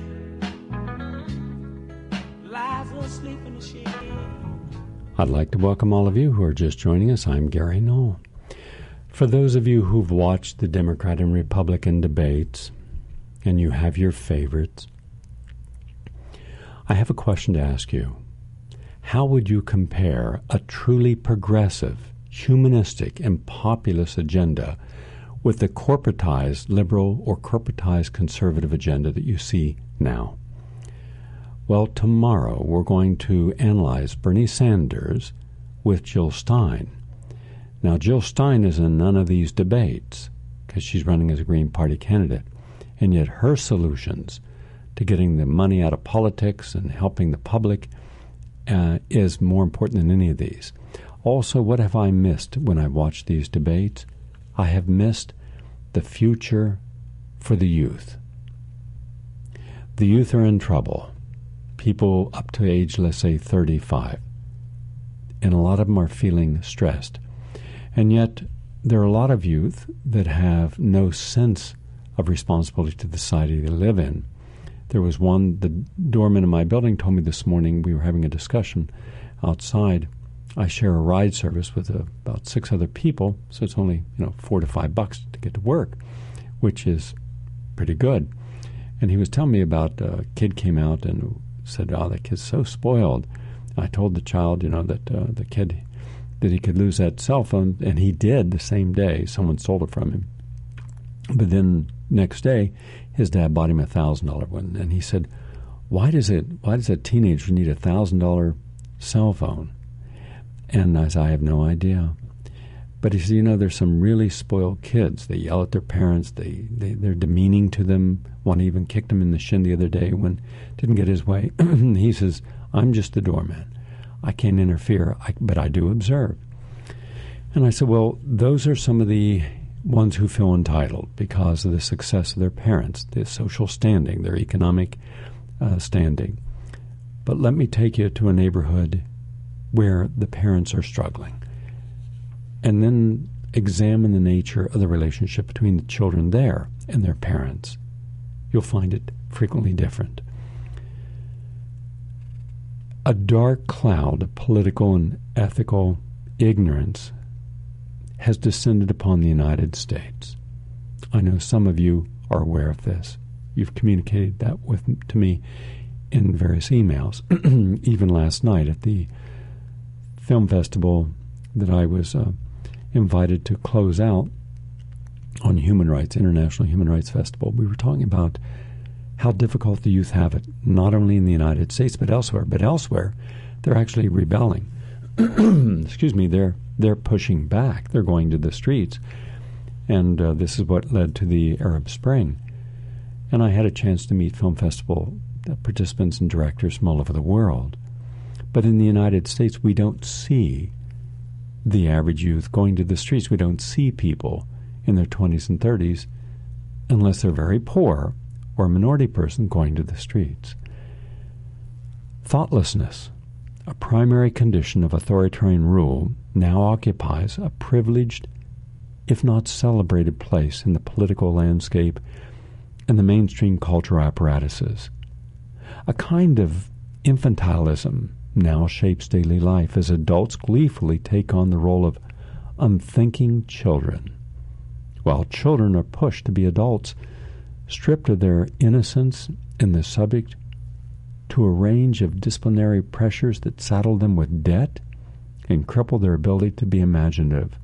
life will sleep in the shade. I'd like to welcome all of you who are just joining us. I'm Gary Knoll. For those of you who've watched the Democrat and Republican debates, and you have your favorites, I have a question to ask you. How would you compare a truly progressive, humanistic, and populist agenda with the corporatized liberal or corporatized conservative agenda that you see now? Well, tomorrow we're going to analyze Bernie Sanders with Jill Stein. Now, Jill Stein is in none of these debates because she's running as a Green Party candidate, and yet her solutions to getting the money out of politics and helping the public uh, is more important than any of these. Also, what have I missed when I watch these debates? I have missed the future for the youth. The youth are in trouble. People up to age, let's say, thirty-five. And a lot of them are feeling stressed. And yet, there are a lot of youth that have no sense of responsibility to the society they live in. There was one, the doorman in my building told me this morning, we were having a discussion outside. I share a ride service with uh, about six other people, so it's only, you know, four to five bucks to get to work, which is pretty good. And he was telling me about uh, a kid came out and said, oh, that kid's so spoiled. I told the child, you know, that uh, the kid, that he could lose that cell phone, and he did the same day. Someone sold it from him. But then next day, his dad bought him a thousand dollar one, and he said, "Why does it? Why does a teenager need a thousand dollar cell phone?" And I said, "I have no idea." But he said, you know, there's some really spoiled kids. They yell at their parents. They, they, they're demeaning to them. One even kicked him in the shin the other day when didn't get his way. He says, I'm just the doorman. I can't interfere, I, but I do observe. And I said, well, those are some of the ones who feel entitled because of the success of their parents, their social standing, their economic uh, standing. But let me take you to a neighborhood where the parents are struggling, and then examine the nature of the relationship between the children there and their parents. You'll find it frequently different. A dark cloud of political and ethical ignorance has descended upon the United States. I know some of you are aware of this. You've communicated that with to me in various emails. Even last night at the film festival that I was uh, invited to close out on Human Rights, International Human Rights Festival, we were talking about how difficult the youth have it, not only in the United States but elsewhere. But elsewhere, they're actually rebelling. Excuse me, they're they're pushing back. They're going to the streets. And uh, this is what led to the Arab Spring. And I had a chance to meet film festival participants and directors from all over the world. But in the United States, we don't see the average youth going to the streets. We don't see people in their twenties and thirties, unless they're very poor or a minority person, going to the streets. Thoughtlessness, a primary condition of authoritarian rule, now occupies a privileged, if not celebrated, place in the political landscape and the mainstream cultural apparatuses. A kind of infantilism now shapes daily life as adults gleefully take on the role of unthinking children, while children are pushed to be adults, stripped of their innocence and the subject to a range of disciplinary pressures that saddle them with debt and cripple their ability to be imaginative.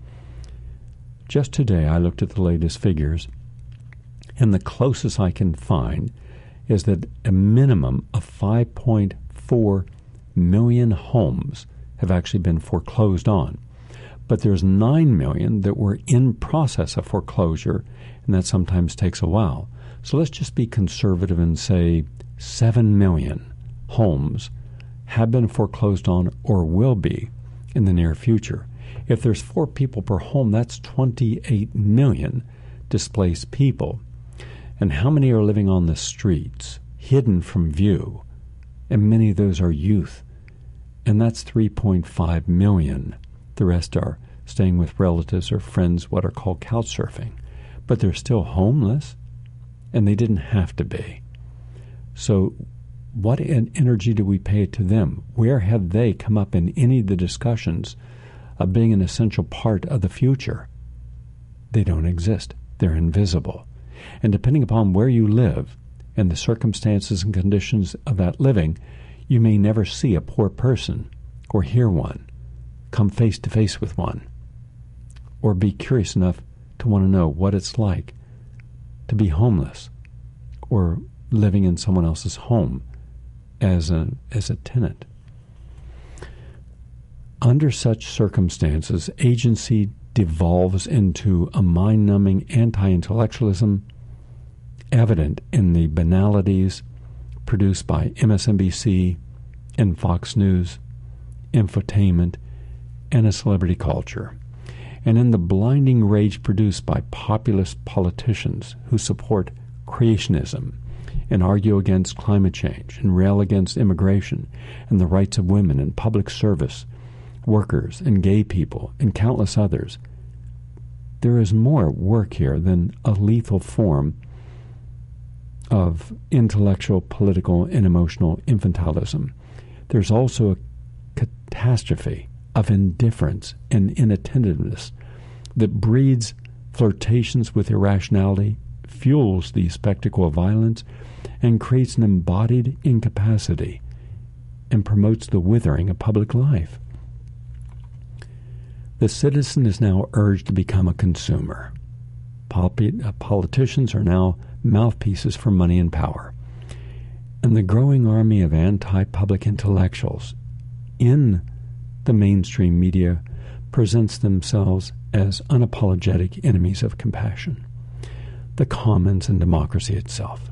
Just today I looked at the latest figures, and the closest I can find is that a minimum of five point four million homes have actually been foreclosed on. But there's nine million that were in process of foreclosure, and that sometimes takes a while. So let's just be conservative and say seven million homes have been foreclosed on or will be in the near future. If there's four people per home, that's twenty-eight million displaced people. And how many are living on the streets, hidden from view? And many of those are youth. And that's three point five million. The rest are staying with relatives or friends, what are called couch surfing. But they're still homeless, and they didn't have to be. So what energy do we pay to them? Where have they come up in any of the discussions of being an essential part of the future? They don't exist. They're invisible. And depending upon where you live and the circumstances and conditions of that living, you may never see a poor person or hear one, come face to face with one, or be curious enough to want to know what it's like to be homeless or living in someone else's home as a as a tenant. Under such circumstances, agency devolves into a mind-numbing anti-intellectualism evident in the banalities produced by M S N B C and Fox News, infotainment, and a celebrity culture, and in the blinding rage produced by populist politicians who support creationism and argue against climate change and rail against immigration and the rights of women and public service workers and gay people and countless others. There is more work here than a lethal form of intellectual, political, and emotional infantilism. There's also a catastrophe of indifference and inattentiveness that breeds flirtations with irrationality, fuels the spectacle of violence, and creates an embodied incapacity and promotes the withering of public life. The citizen is now urged to become a consumer. Politicians are now mouthpieces for money and power. And the growing army of anti-public intellectuals in the mainstream media presents themselves as unapologetic enemies of compassion, the commons, and democracy itself.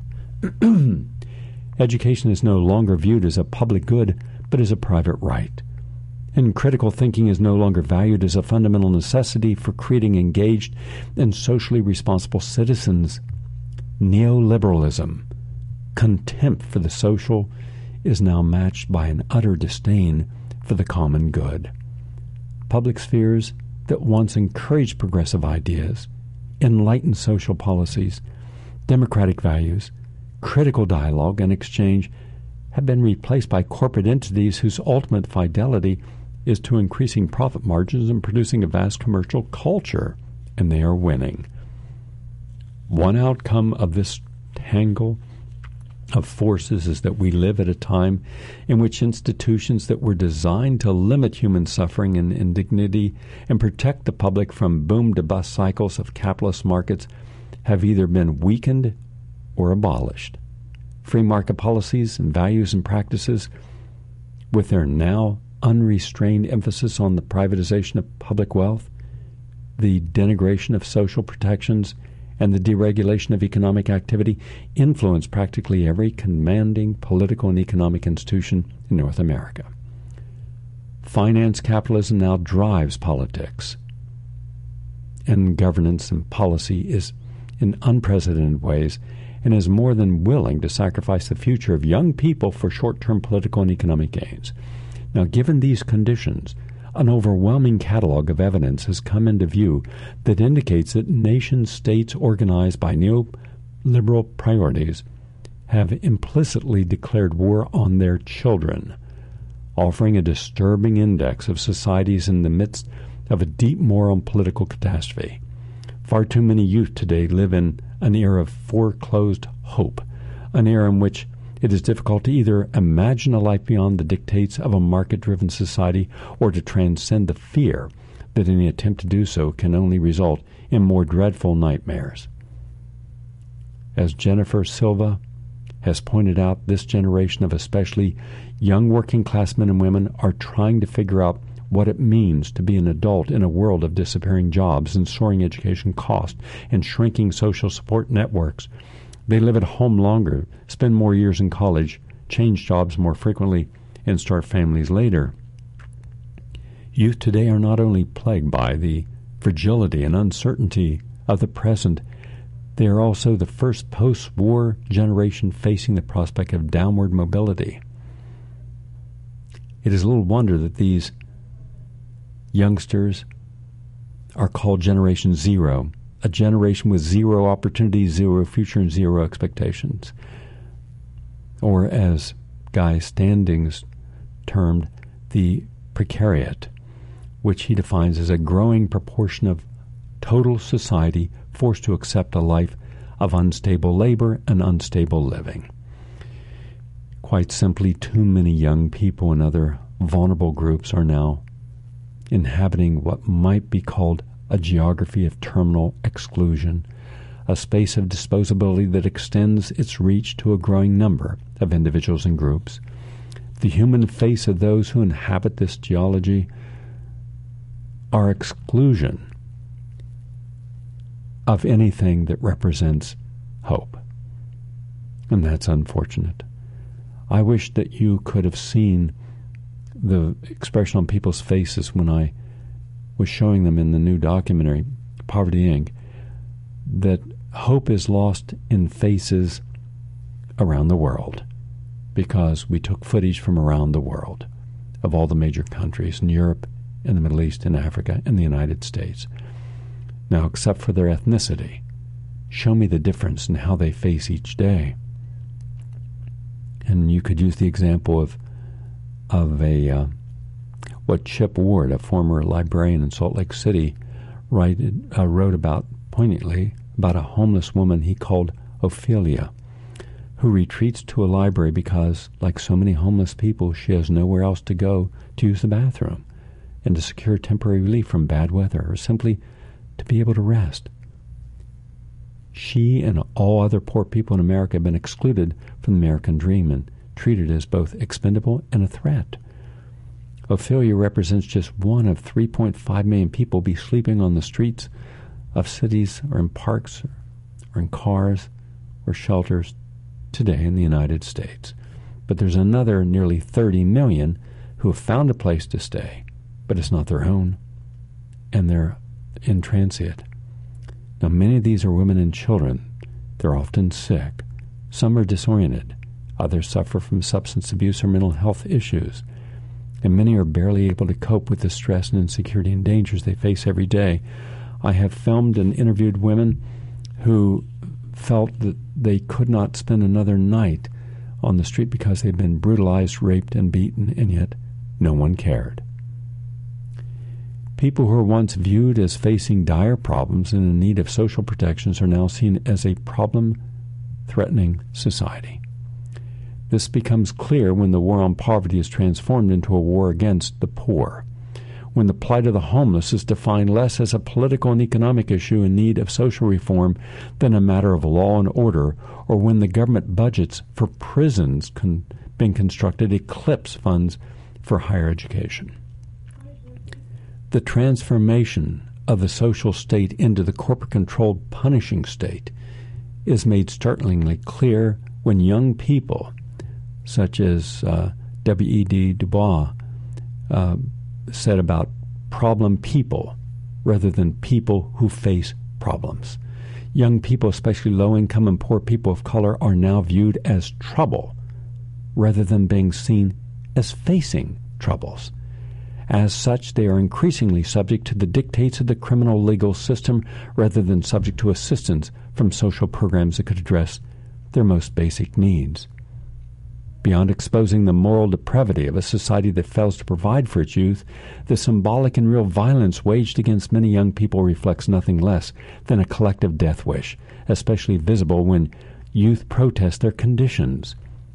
Education is no longer viewed as a public good, but as a private right. And critical thinking is no longer valued as a fundamental necessity for creating engaged and socially responsible citizens. Neoliberalism, contempt for the social, is now matched by an utter disdain for the common good. Public spheres that once encouraged progressive ideas, enlightened social policies, democratic values, critical dialogue, and exchange have been replaced by corporate entities whose ultimate fidelity is to increasing profit margins and producing a vast commercial culture, and they are winning. One outcome of this tangle of forces is that we live at a time in which institutions that were designed to limit human suffering and indignity and protect the public from boom-to-bust cycles of capitalist markets have either been weakened or abolished. Free market policies and values and practices, with their now unrestrained emphasis on the privatization of public wealth, the denigration of social protections, and the deregulation of economic activity, influence practically every commanding political and economic institution in North America. Finance capitalism now drives politics, and governance and policy is in unprecedented ways, and is more than willing to sacrifice the future of young people for short-term political and economic gains. Now, given these conditions, an overwhelming catalog of evidence has come into view that indicates that nation-states organized by neoliberal priorities have implicitly declared war on their children, offering a disturbing index of societies in the midst of a deep moral and political catastrophe. Far too many youth today live in an era of foreclosed hope, an era in which it is difficult to either imagine a life beyond the dictates of a market-driven society or to transcend the fear that any attempt to do so can only result in more dreadful nightmares. As Jennifer Silva has pointed out, this generation of especially young working-class men and women are trying to figure out what it means to be an adult in a world of disappearing jobs and soaring education costs and shrinking social support networks. They live at home longer, spend more years in college, change jobs more frequently, and start families later. Youth today are not only plagued by the fragility and uncertainty of the present, they are also the first post-war generation facing the prospect of downward mobility. It is little wonder that these youngsters are called Generation Zero, a generation with zero opportunity, zero future, and zero expectations. Or as Guy Standings termed, the precariat, which he defines as a growing proportion of total society forced to accept a life of unstable labor and unstable living. Quite simply, too many young people and other vulnerable groups are now inhabiting what might be called a geography of terminal exclusion, a space of disposability that extends its reach to a growing number of individuals and groups. The human face of those who inhabit this geology are exclusion of anything that represents hope. And that's unfortunate. I wish that you could have seen the expression on people's faces when I was showing them in the new documentary, Poverty Incorporated, that hope is lost in faces around the world, because we took footage from around the world of all the major countries in Europe, in the Middle East, in Africa, and the United States. Now, except for their ethnicity, show me the difference in how they face each day. And you could use the example of of a uh, what Chip Ward, a former librarian in Salt Lake City, write, uh, wrote about poignantly about a homeless woman he called Ophelia, who retreats to a library because, like so many homeless people, she has nowhere else to go to use the bathroom and to secure temporary relief from bad weather or simply to be able to rest. She and all other poor people in America have been excluded from the American dream and treated as both expendable and a threat. Ophelia represents just one of three point five million people be sleeping on the streets of cities or in parks or in cars or shelters today in the United States. But there's another nearly thirty million who have found a place to stay, but it's not their own, and they're in transit. Now, many of these are women and children. They're often sick. Some are disoriented. Others suffer from substance abuse or mental health issues. And many are barely able to cope with the stress and insecurity and dangers they face every day. I have filmed and interviewed women who felt that they could not spend another night on the street because they'd been brutalized, raped, and beaten, and yet no one cared. People who were once viewed as facing dire problems and in need of social protections are now seen as a problem-threatening society. This becomes clear when the war on poverty is transformed into a war against the poor, when the plight of the homeless is defined less as a political and economic issue in need of social reform than a matter of law and order, or when the government budgets for prisons con- being constructed eclipse funds for higher education. The transformation of the social state into the corporate-controlled punishing state is made startlingly clear when young people, such as uh, W E D Du Bois, uh, said about problem people rather than people who face problems. Young people, especially low-income and poor people of color, are now viewed as trouble rather than being seen as facing troubles. As such, they are increasingly subject to the dictates of the criminal legal system rather than subject to assistance from social programs that could address their most basic needs. Beyond exposing the moral depravity of a society that fails to provide for its youth, the symbolic and real violence waged against many young people reflects nothing less than a collective death wish, especially visible when youth protest their conditions.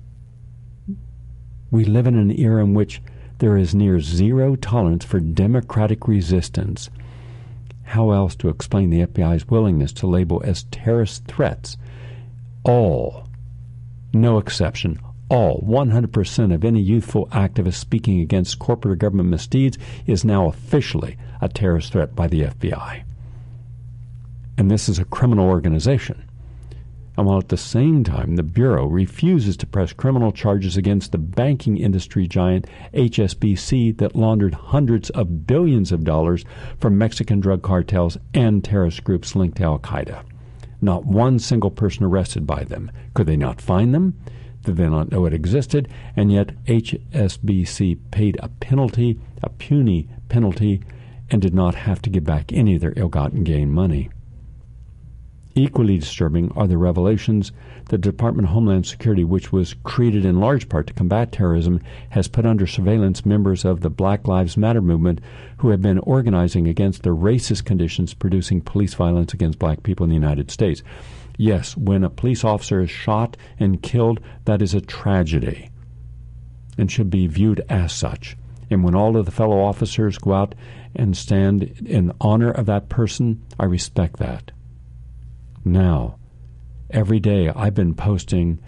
We live in an era in which there is near zero tolerance for democratic resistance. How else to explain the F B I's willingness to label as terrorist threats all, no exception, all one hundred percent of any youthful activist speaking against corporate or government misdeeds is now officially a terrorist threat by the F B I. And this is a criminal organization. And while at the same time the Bureau refuses to press criminal charges against the banking industry giant H S B C that laundered hundreds of billions of dollars from Mexican drug cartels and terrorist groups linked to Al-Qaeda. Not one single person arrested by them. Could they not find them? Did they not know it existed? And yet H S B C paid a penalty, a puny penalty, and did not have to give back any of their ill-gotten gain money. Equally disturbing are the revelations that the Department of Homeland Security, which was created in large part to combat terrorism, has put under surveillance members of the Black Lives Matter movement who have been organizing against the racist conditions producing police violence against black people in the United States. Yes, when a police officer is shot and killed, that is a tragedy and should be viewed as such. And when all of the fellow officers go out and stand in honor of that person, I respect that. Now, every day I've been posting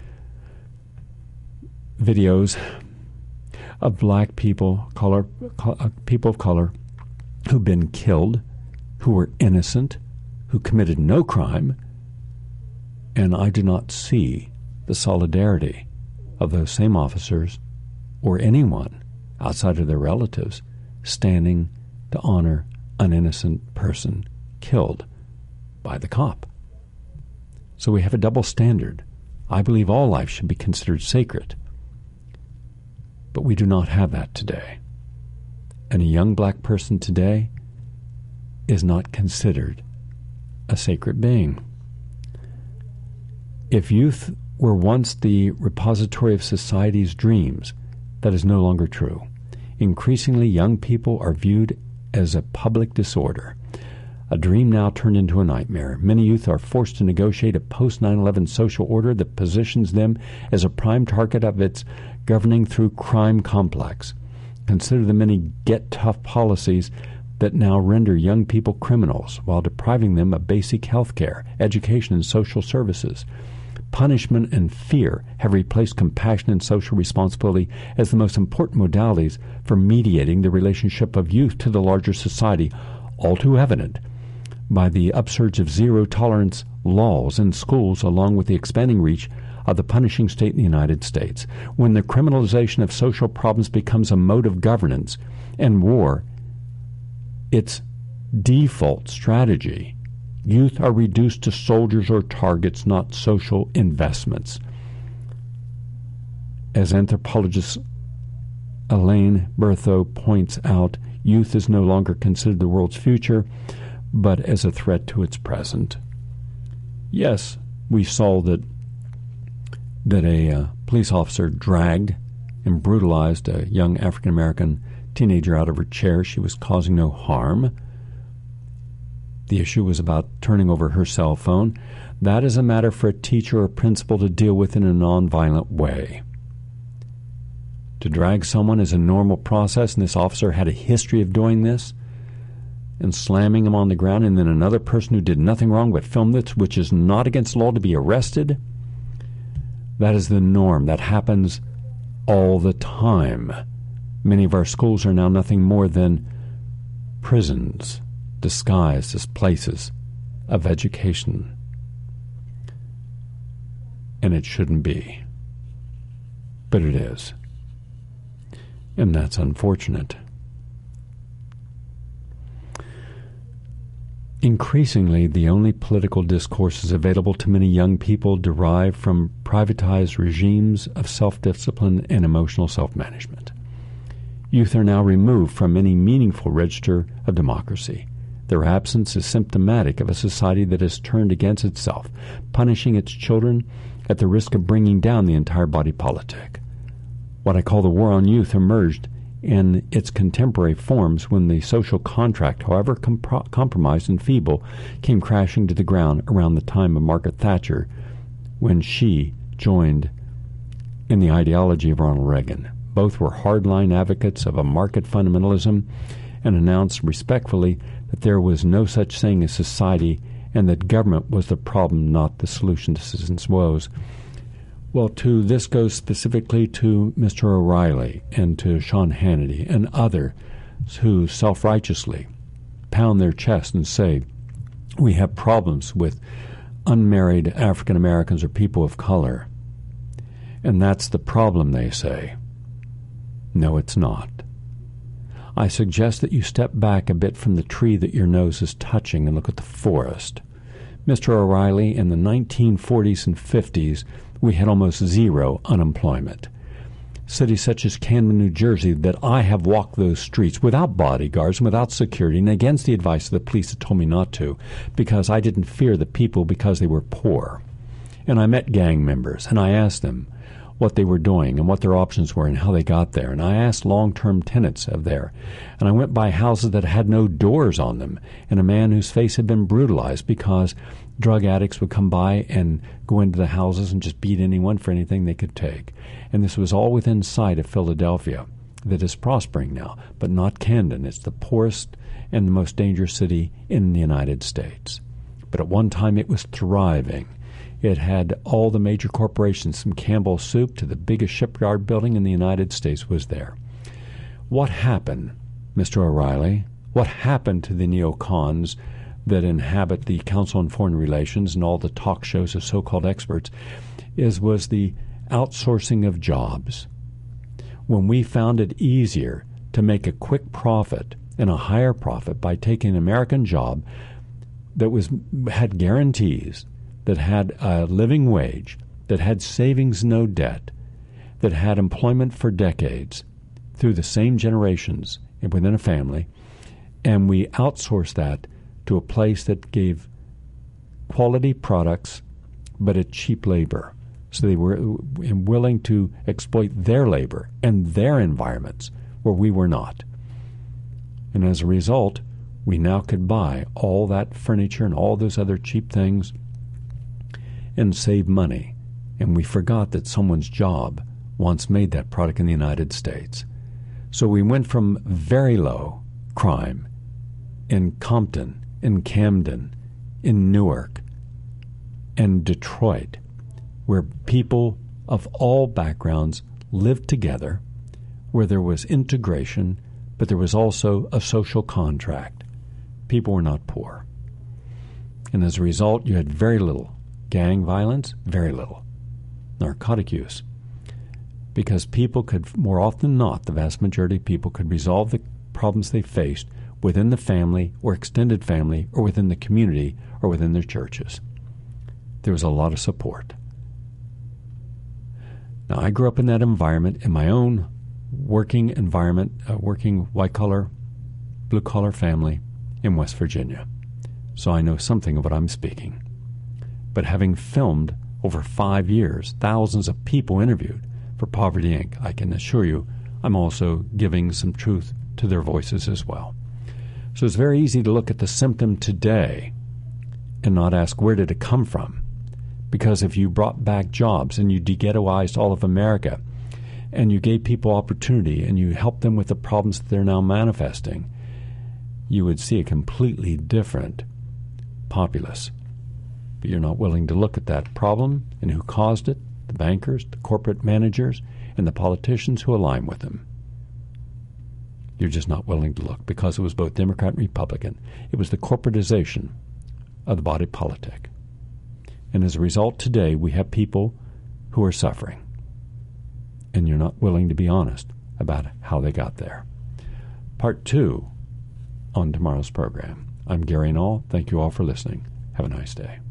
videos of black people, color, co- people of color, who've been killed, who were innocent, who committed no crime, and I do not see the solidarity of those same officers or anyone outside of their relatives standing to honor an innocent person killed by the cop. So we have a double standard. I believe all life should be considered sacred. But we do not have that today. And a young black person today is not considered a sacred being. If youth were once the repository of society's dreams, that is no longer true. Increasingly, young people are viewed as a public disorder. A dream now turned into a nightmare. Many youth are forced to negotiate a post nine eleven social order that positions them as a prime target of its governing through crime complex. Consider the many get-tough policies that now render young people criminals while depriving them of basic health care, education, and social services. Punishment and fear have replaced compassion and social responsibility as the most important modalities for mediating the relationship of youth to the larger society, all too evident by the upsurge of zero-tolerance laws in schools, along with the expanding reach of the punishing state in the United States. When the criminalization of social problems becomes a mode of governance and war, its default strategy, youth are reduced to soldiers or targets, not social investments. As anthropologist Elaine Berthoud points out, youth is no longer considered the world's future, but as a threat to its present. Yes, we saw that that a uh, police officer dragged and brutalized a young African-American teenager out of her chair. She was causing no harm. The issue was about turning over her cell phone. That is a matter for a teacher or principal to deal with in a nonviolent way. To drag someone is a normal process, and this officer had a history of doing this and slamming him on the ground, and then another person who did nothing wrong but filmed it, which is not against law, to be arrested. That is the norm. That happens all the time. Many of our schools are now nothing more than prisons disguised as places of education. And it shouldn't be. But it is. And that's unfortunate. Increasingly, the only political discourses available to many young people derive from privatized regimes of self-discipline and emotional self-management. Youth are now removed from any meaningful register of democracy. Their absence is symptomatic of a society that has turned against itself, punishing its children at the risk of bringing down the entire body politic. What I call the war on youth emerged in its contemporary forms when the social contract, however comp- compromised and feeble, came crashing to the ground around the time of Margaret Thatcher, when she joined in the ideology of Ronald Reagan. Both were hardline advocates of a market fundamentalism and announced respectfully that there was no such thing as society and that government was the problem, not the solution to citizens' woes. Well, to this goes specifically to Mister O'Reilly and to Sean Hannity and others who self-righteously pound their chest and say, we have problems with unmarried African Americans or people of color. And that's the problem, they say. No, it's not. I suggest that you step back a bit from the tree that your nose is touching and look at the forest. Mister O'Reilly, in the nineteen forties and fifties, we had almost zero unemployment. Cities such as Camden, New Jersey, that I have walked those streets without bodyguards and without security and against the advice of the police that told me not to, because I didn't fear the people because they were poor. And I met gang members, and I asked them what they were doing and what their options were and how they got there. And I asked long-term tenants of there. And I went by houses that had no doors on them and a man whose face had been brutalized because drug addicts would come by and go into the houses and just beat anyone for anything they could take. And this was all within sight of Philadelphia, that is prospering now, but not Camden. It's the poorest and the most dangerous city in the United States. But at one time it was thriving. It had all the major corporations, from Campbell Soup to the biggest shipyard building in the United States was there. What happened, Mister O'Reilly? What happened to the neocons that inhabit the Council on Foreign Relations and all the talk shows of so-called experts is was the outsourcing of jobs. When we found it easier to make a quick profit and a higher profit by taking an American job that was had guarantees, that had a living wage, that had savings, no debt, that had employment for decades through the same generations within a family, and we outsourced that to a place that gave quality products but at cheap labor. So they were willing to exploit their labor and their environments where we were not. And as a result, we now could buy all that furniture and all those other cheap things and save money. And we forgot that someone's job once made that product in the United States. So we went from very low crime in Compton, in Camden, in Newark, and Detroit, where people of all backgrounds lived together, where there was integration, but there was also a social contract. People were not poor. And as a result, you had very little gang violence, very little narcotic use, because people could, more often than not, the vast majority of people could resolve the problems they faced within the family or extended family or within the community or within their churches. There was a lot of support. Now, I grew up in that environment in my own working environment, uh, working white-collar, blue-collar family in West Virginia. So I know something of what I'm speaking. But having filmed over five years, thousands of people interviewed for Poverty Incorporated, I can assure you I'm also giving some truth to their voices as well. So it's very easy to look at the symptom today and not ask, where did it come from? Because if you brought back jobs and you de-ghettoized all of America and you gave people opportunity and you helped them with the problems that they're now manifesting, you would see a completely different populace. But you're not willing to look at that problem and who caused it, the bankers, the corporate managers, and the politicians who align with them. You're just not willing to look because it was both Democrat and Republican. It was the corporatization of the body politic. And as a result, today we have people who are suffering. And you're not willing to be honest about how they got there. Part two on tomorrow's program. I'm Gary Null. Thank you all for listening. Have a nice day.